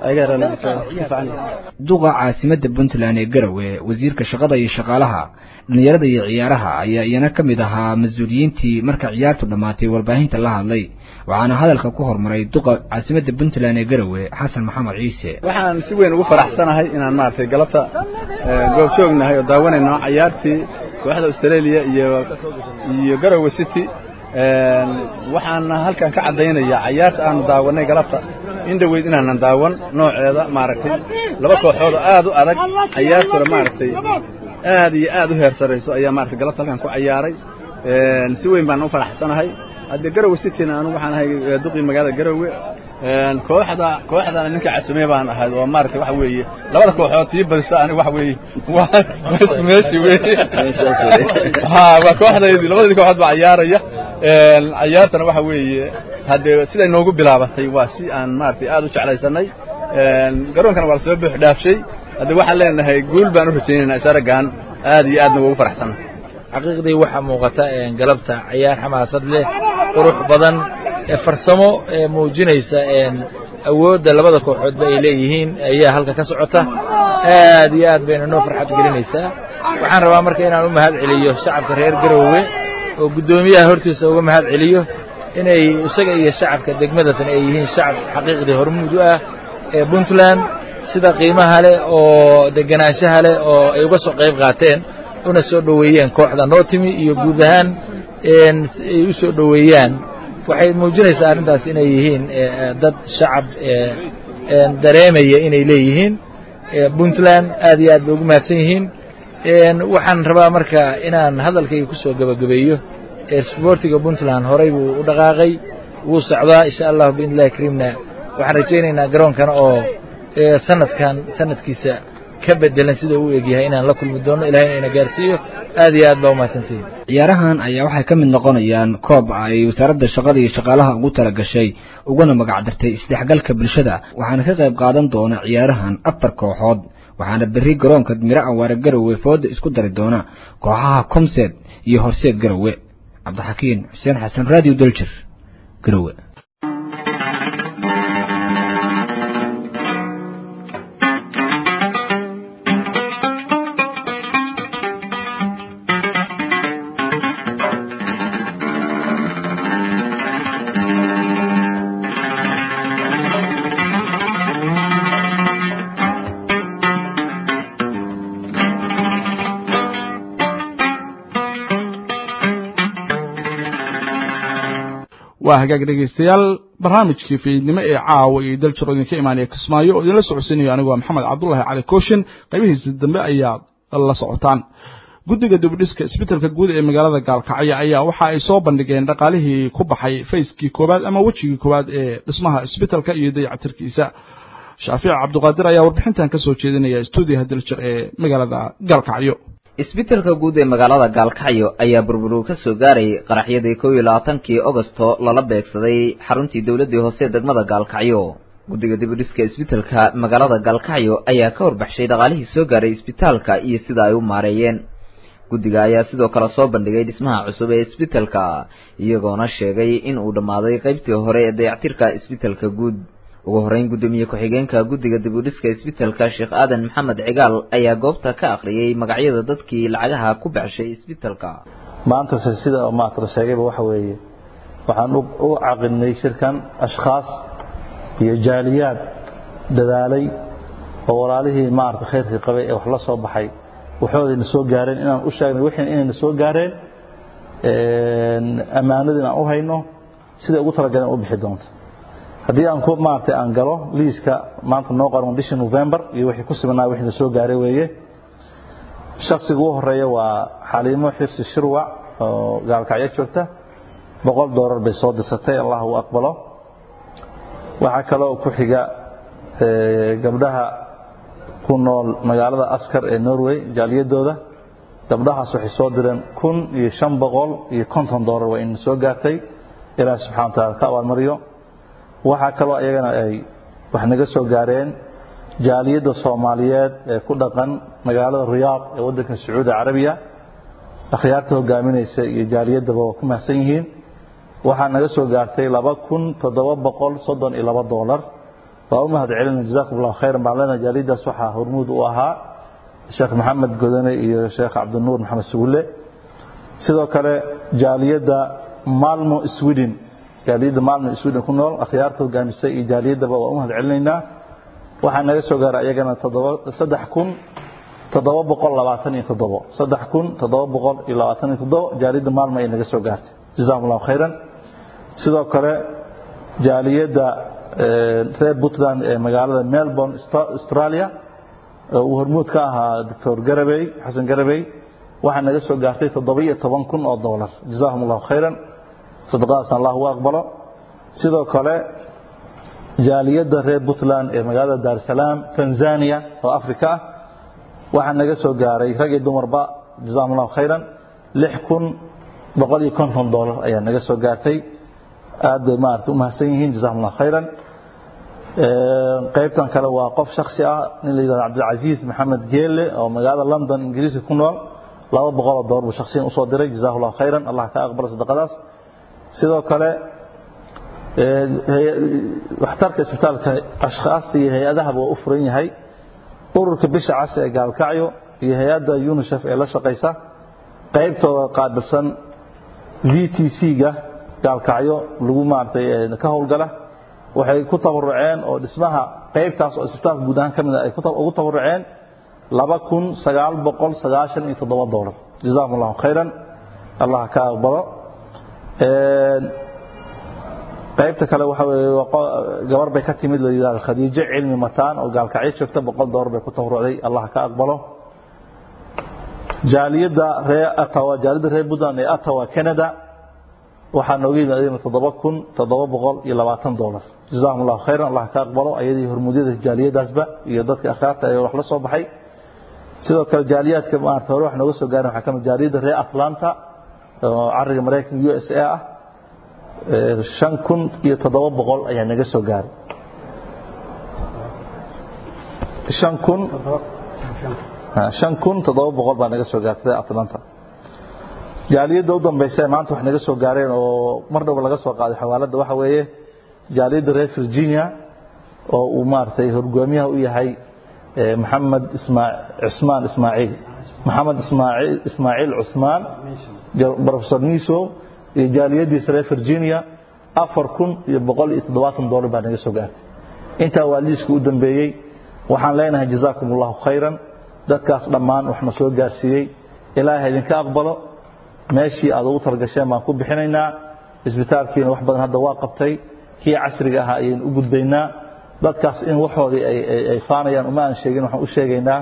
دوغا عاصمة Puntland ee Garowe wasiirka shaqada iyo shaqaalaha dhalinyarada iyo ciyaaraha ayaa iyana kamid ahaa mas'uuliyiintii marka ciyaartu dhamaatay warbaahinta la hadlay waxaana hadalka ku hormaray duqa caasimada Puntland ee Garowe Xasan Maxamed Ciise waxaan si weyn ugu faraxsanahay inaan maartay galabta goob joognahay oo daawanayno ciyaartii kooxda Australia iyo Garowe City waxaan halkan ka cadeynayaa ciyaarta aan daawanay galabta in dhaweyd inaan daawan nooceeda maartay laba kooxood aad u adag ciyaartooda maartay aad iyo aad u heer sareyso ayaa maartay galabta halkan ku ciyaaray si weyn baan u faraxsanahay hadda Garowe City anu waxaan ahay duqii magaalada Garowe kooxda ninka casumay baan ahay oo maartay waxa weeye labada kooxood tii badisa aniga waxa weeye waa meeshii weeye waa kooxdaydi labada kooxood baa ciyaaraya ciyaartana waxa weeye hadda sida inoogu bilaabatay waa si aan maartay aad u jeclaysanay garoonkana waa soo buux dhaafshay hadda waxaan leenahay guul baan u rajaynaynaa isaragan aad iyo aadna ugu faraxsanahay xaqiiqdii waxa muuqata galabta ciyaar xamaasad leh qurux badan farsamo muujinaysa awoodda labada kooxoodba ay leeyihiin ayaa halka ka socota aad iyo aad bayna noo farxad gelinaysaa waxaan rabaa marka inaan u mahad celiyo shacabka reer Garowe oo gudoomiyaha hortiisa uga mahad celiyo inay isaga iyo shacabka degmada tan ay yihiin shacab xaqiiqdii hormuud u ah Puntland sida qiimaha leh oo deganaanshaha leh oo ay uga soo qayb qaateen una soo dhoweeyeen kooxda noo timi iyo guud ahaan ay u soo dhoweeyaan waxay muujinaysaa arrintaas inay yihiin dad shacab dareemaya inay leeyihiin puntland aad iyo aad bay ugu mahadsan yihiin waxaan rabaa marka inaan hadalkayga ku soo gabagabeeyo isboortiga puntland horay buu u dhaqaaqay wuu socdaa insha allah biidni illahi kariimna waxaan rajaynaynaa garoonkana oo sanadkiisa ka bedelan sida uu egyahay inaan la kulmi doono ilahayna ina gaarsiiyo aad iyo aad baa umahadsantihiin ciyaarahan ayaa waxay ka mid noqonayaan koob ay wasaaradda shaqada iyo shaqaalaha ugu talagashay uguna magacdartay isdhexgalka bulshada waxaana ka qayb qaadan doona ciyaarahan 4 kooxood waxaana berri garoonka Mira Awaare Garowe fooda isku dari doona kooxaha Komsed iyo Horseed Garowe Cabdixakiin Xuseen Xasan Radio Daljir Garowe hagaag dhageystayaal barnaamijkii fiidnimo ee caawa iyo daljir idinka imaanaya Kismaayo oo idin la socodsiinayo anigu Maxamed Cabdullaahi Cali Kooshin qaybihiisa dambe ayaa la socotaan guddiga dibdhiska isbitaalka guud ee magaalada Gaalkacyo ayaa waxa ay soo bandhigeen dhaqaalihii ku baxay fayskii koobaad ama wajigii koobaad ee dhismaha isbitaalka iyo dayactirkiisa Shaafiic Cabduqaadir ayaa warbixintan ka soo jeedinaya stuudiyaha daljir ee magaalada Gaalkacyo isbitaalka guud ee magaalada Gaalkacyo ayaa burbur ka soo gaaray qaraxyadii 22kii Agoosto lala beegsaday xaruntii dawladda hoose degmada Gaalkacyo guddiga dibdhiska isbitaalka magaalada Gaalkacyo ayaa ka warbaxshay dhaqaalihii soo gaaray isbitaalka iyo sida ay u maareeyeen guddiga ayaa sidoo kale soo bandhigay dhismaha cusub ee isbitaalka iyagoona sheegay in uu dhamaaday qaybtii hore ee dayactirka isbitaalka guud ugu horeyn gudoomiye ku-xigeenka guddiga dibdhiska isbitaalka Sheekh Aadan Maxamed Cigaal ayaa goobta ka aqriyay magacyada dadkii lacagaha ku baxshay isbitaalka maanta sida ma sheegayba waxa weeye waxaan u aqrinay shirkan ashxaas iyo jaaliyad dadaalay oo walaalihii maarta khayrkii qabay ee wax la soo baxay waxoodina soo gaareen inaan u sheegnay wixii inayna soo gaareen amaanadina u hayno sida ugu talagaleen u bixi doonto haddii aan ku maartay aan galo liiska maanta noo qoran bishii November iyo wixii ku simanaa wixii soo gaaray weeye shakhsiga ugu horeeya waa Xaliimo Xirsi Shirwac oo Gaalkacyo joogta $100 bay soo dirsatay Allah uu aqbalo waxa kale oo ku xiga gabdhaha ku nool magaalada Askar ee Norway jaaliyadooda gabdhahaas waxay soo direen $1,550 waa in soo gaartay Ilaahay subxaanahu wa ta'ala ka abaalmariyo waxa kale ayagana ay wax naga soo gaareen jaaliyada Soomaaliyeed ee ku dhaqan magaalada Riyadh ee wadanka Sacuudi Carabiya akhyaarta hogaaminaysa iyo jaaliyadaba ku mahadsan yihiin waxa naga soo gaartay $2,732 waa u mahad celinayna jazakumullahu khayran baalana jaaliyadaas waxa hormuud u ahaa Sheekh Maxamed Godane iyo Sheekh Cabdinuur Maxamed Suule sidoo kale jaaliyada Malmo Sweden jaaliyada Malmo Sweden ku nool akhyaarta hogaamisay iyo jaaliyadaba waa u mahad celinayna waxa naga soo gaaray ayagana $3,727 jaaliyada Malmo ay naga soo gaartay jazakumullahu khayran sidoo kale jaaliyada reer Puntland ee magaalada Melbourne Australia oo hormuud ka ahaa Dr. Garabay Xasan Garabay waxa naga soo gaartay $17,000 jazakumullahu khayran sadaqadaas Allah uu aqbalo sidoo kale jaaliyada reer Puntland ee magaalada Dar es Salaam Tanzania oo Afrika waxa naga soo gaaray rag iyo dumarba jazakumullahu khayran $6,150 ayaa naga soo gaartay aad maartu mahadsan yihiin jazakumullahu khayran qaybtan kale waa qof shakhsi ah nin la yiraahdo Cabdulaziz Maxamed Geelle oo magaalada London Ingiriiska ku nool $200 buu shakhsiyan u soo diray jazakumullahu khayran Allah ka aqbalo sadaqadaas sidoo kale waxtarka isbitaalka ashxaas iyo hay'adaha waa u furan yahay ururka bisha cas ee Gaalkacyo iyo hay'adda UNICEF ee la shaqeysa qaybtooda qaabilsan VTC-ga Gaalkacyo lagu maartay ka howlgala waxay ku tabaruceen oo dhismaha qaybtaas oo isbitaalka guud ahaan kamid ah ay ugu tabaruceen $2,997 jazakumullahu khayran allah ka aqbalo qaybta kale waxa weeye gabar bay ka timid leeyahay Khadiija cilmi mataan oo gaalkacay joogta $100 bay ku tabarucday allah ka aqbalo jaaliyada reer Puntland ee Ottawa Canada waxaa nooga yimaadeen $7,720 jazakumullahu khayran allah ka aqbalo ayadii hormuudada jaaliyadaasba iyo dadka akhyaarta ay wax la soo baxay sidoo kale jaaliyadka maarta hore wax nooga soo gaaray waxa kamid jaaliyada reer Atlanta oo cariga Mareykanka USA ah $5,700 ayaa naga soo gaaray $5,700 baa naga soo gaartay Atlanta jaaliyada u dambeysay maanta wax naga soo gaareen oo mar dhow laga soo qaaday xawaalada waxa weeye jaaliyada reer Virginia oo uu maartay horgoomiyaha u yahay محمد إسماعيل عثمان بروفيسور نيسو جاليدي سري فرجينيا $4,770 baa naga soo gaartay inta waaliiska u dambeeyay waxaan leenahay jazakumullahu khayran dadkaas dhammaan waxna soo gaarsiiyay ilaahay idinka aqbalo meeshii aad ugu targasheen baan ku bixinaynaa isbitaalkiina wax badan hadda waa qabtay kii casriga ahaa ayaan u gudbaynaa dadkaas in waxoodii ay faanayaan uma aan sheegin waxaan u sheegaynaa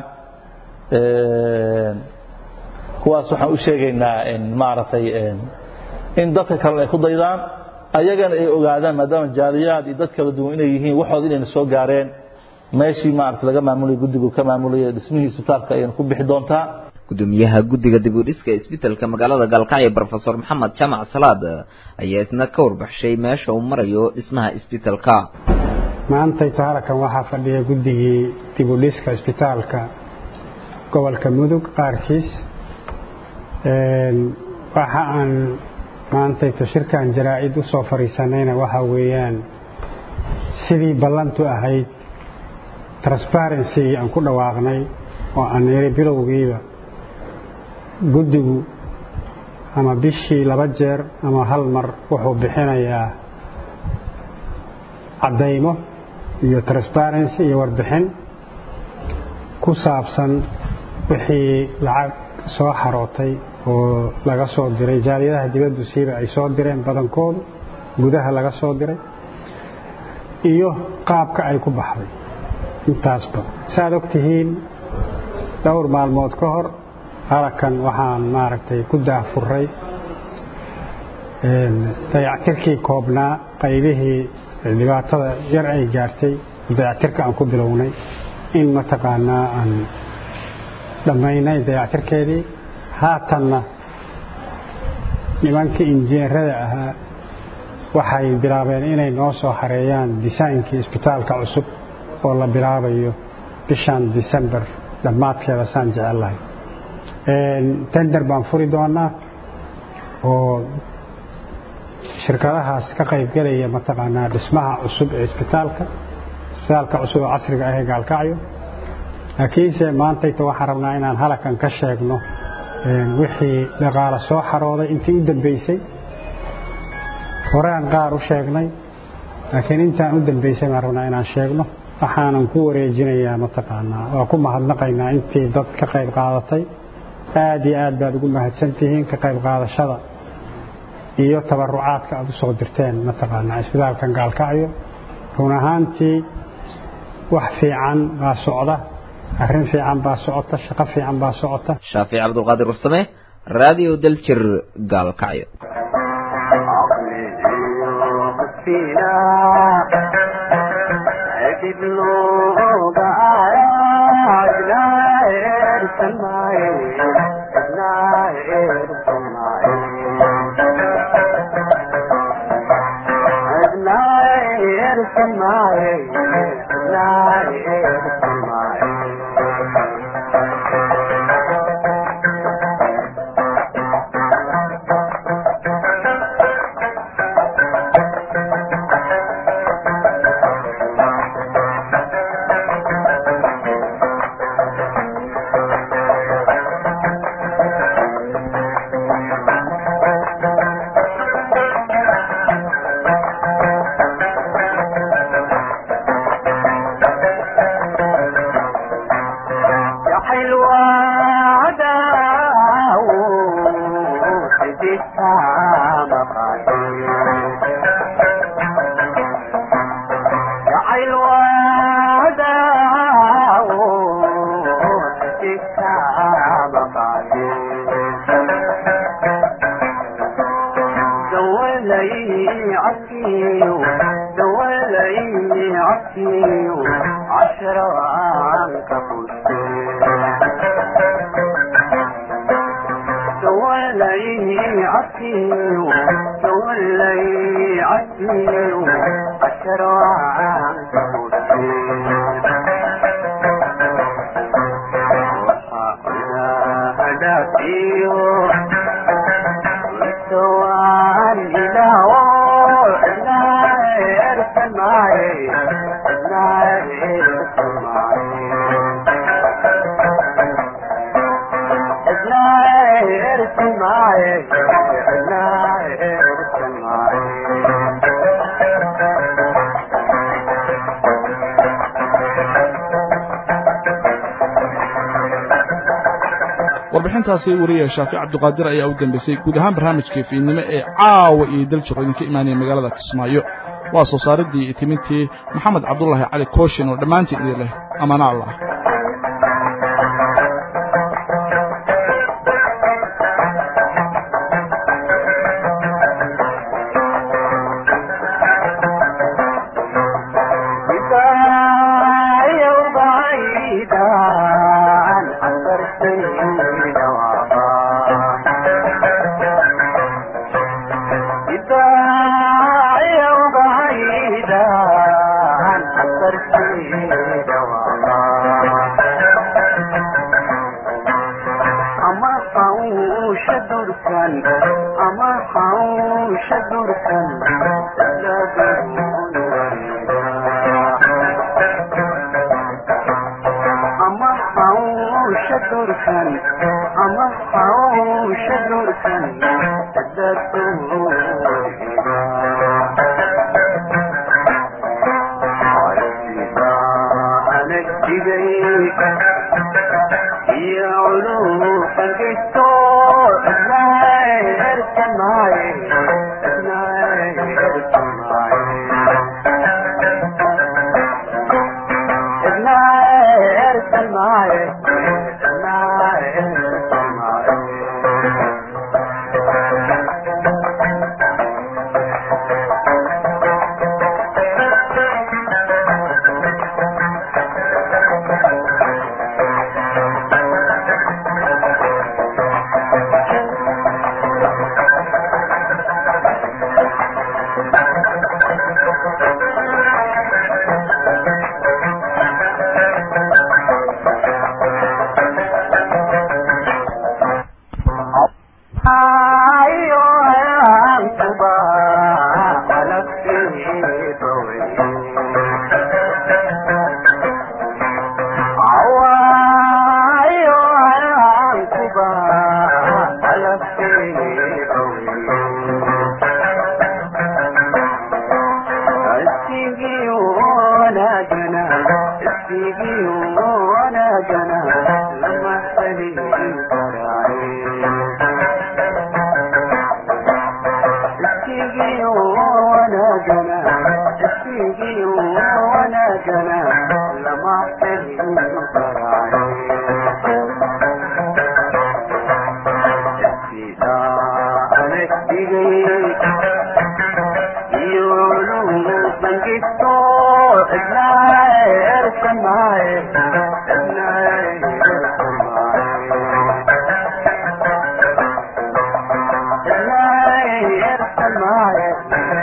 kuwaas waxaan u sheegaynaa in maaragtay in dadka kale ay ku daydaan ayagana ay ogaadaan maadaama jaaliyad iyo dad kala duwan inay yihiin waxood inay soo gaareen meeshii maaragtay laga maamulay guddigu ka maamulay dhismihii isbitaalka ayaan ku bixi doontaa gudoomiyaha guddiga dib u dhiska isbitaalka magaalada Galkacyo Professor Maxamed Jamac Salaad ayaa isna ka warbixisay meesha uu marayo dhismaha isbitaalka maanta taariikhdan waxaa fadhiya guddigii dib u dhiska isbitaalka gobolka Mudug qaarkiis waxa aan maanta shirkan jaraa'id u soo fariisanayna waxa weeyaan sidii ballantu ahayd transparency aan ku dhawaaqnay oo aan yiri bilowgiiba guddigu ama bishii 2 jeer ama hal mar wuxuu bixinayaa cadeymo iyo transparency iyo warbixin ku saabsan wixii lacag soo xarootay oo laga soo diray jaaliyadaha dibadda siiba ay soo direen badankood gudaha laga soo diray iyo qaabka ay ku baxday intaasba saad ogtihiin dhowr maalmood ka hor halkan waxaan maaragtay ku daahfuray dayactirkii koobnaa qaybihii dhibaatada yar ay gaartay dayactirka aan ku bilownay in mataqaanaa aan dhammaynay dayactirkeedii haatanna nimankii injineerada ahaa waxay bilaabeen inay noo soo xareeyaan disaynkii isbitaalka cusub oo la bilaabayo bishan December dhammaadkeeda saan jecelahay tender baan furi doonaa oo shirkadahaas ka qayb galaya mataqaanaa dhismaha cusub ee isbitaalka cusub oo casriga ah ee Galkacyo laakiinse maanta waxaan rabnaa inaan halkan ka sheegno wixii dhaqaale soo xarooday intii u dambeysay horaan qaar u sheegnay laakiin intaan u dambeysay ma rabnaa inaan sheegno waxaanan ku wareejinayaa mataqaanaa waa ku mahadnaqaynaa intii dad ka qayb qaadatay aad iyo aad baad ugu mahadsantihiin ka qayb qaadashada iyo tabarucaadka aad u soo dirteen mataqaanaa isbitaalkan Galkacyo run ahaantii wax fiican baa socda arrin fiican baa socota shaqo fiican baa socota Shaafic Abdul Qadir Rusame Radio Daljir Galkacyo warbixintaasi wariye Shaafi Cabduqaadir ayaa u dambeysay guud ahaan barnaamijkii fiidnimo ee caawa iyo daljir idinka imaanaya magaalada Kismaayo waa soo saaridii timintii Maxamed Cabdullaahi Cali Kooshin oo dhamaantii idin leh amaana Allah Bye.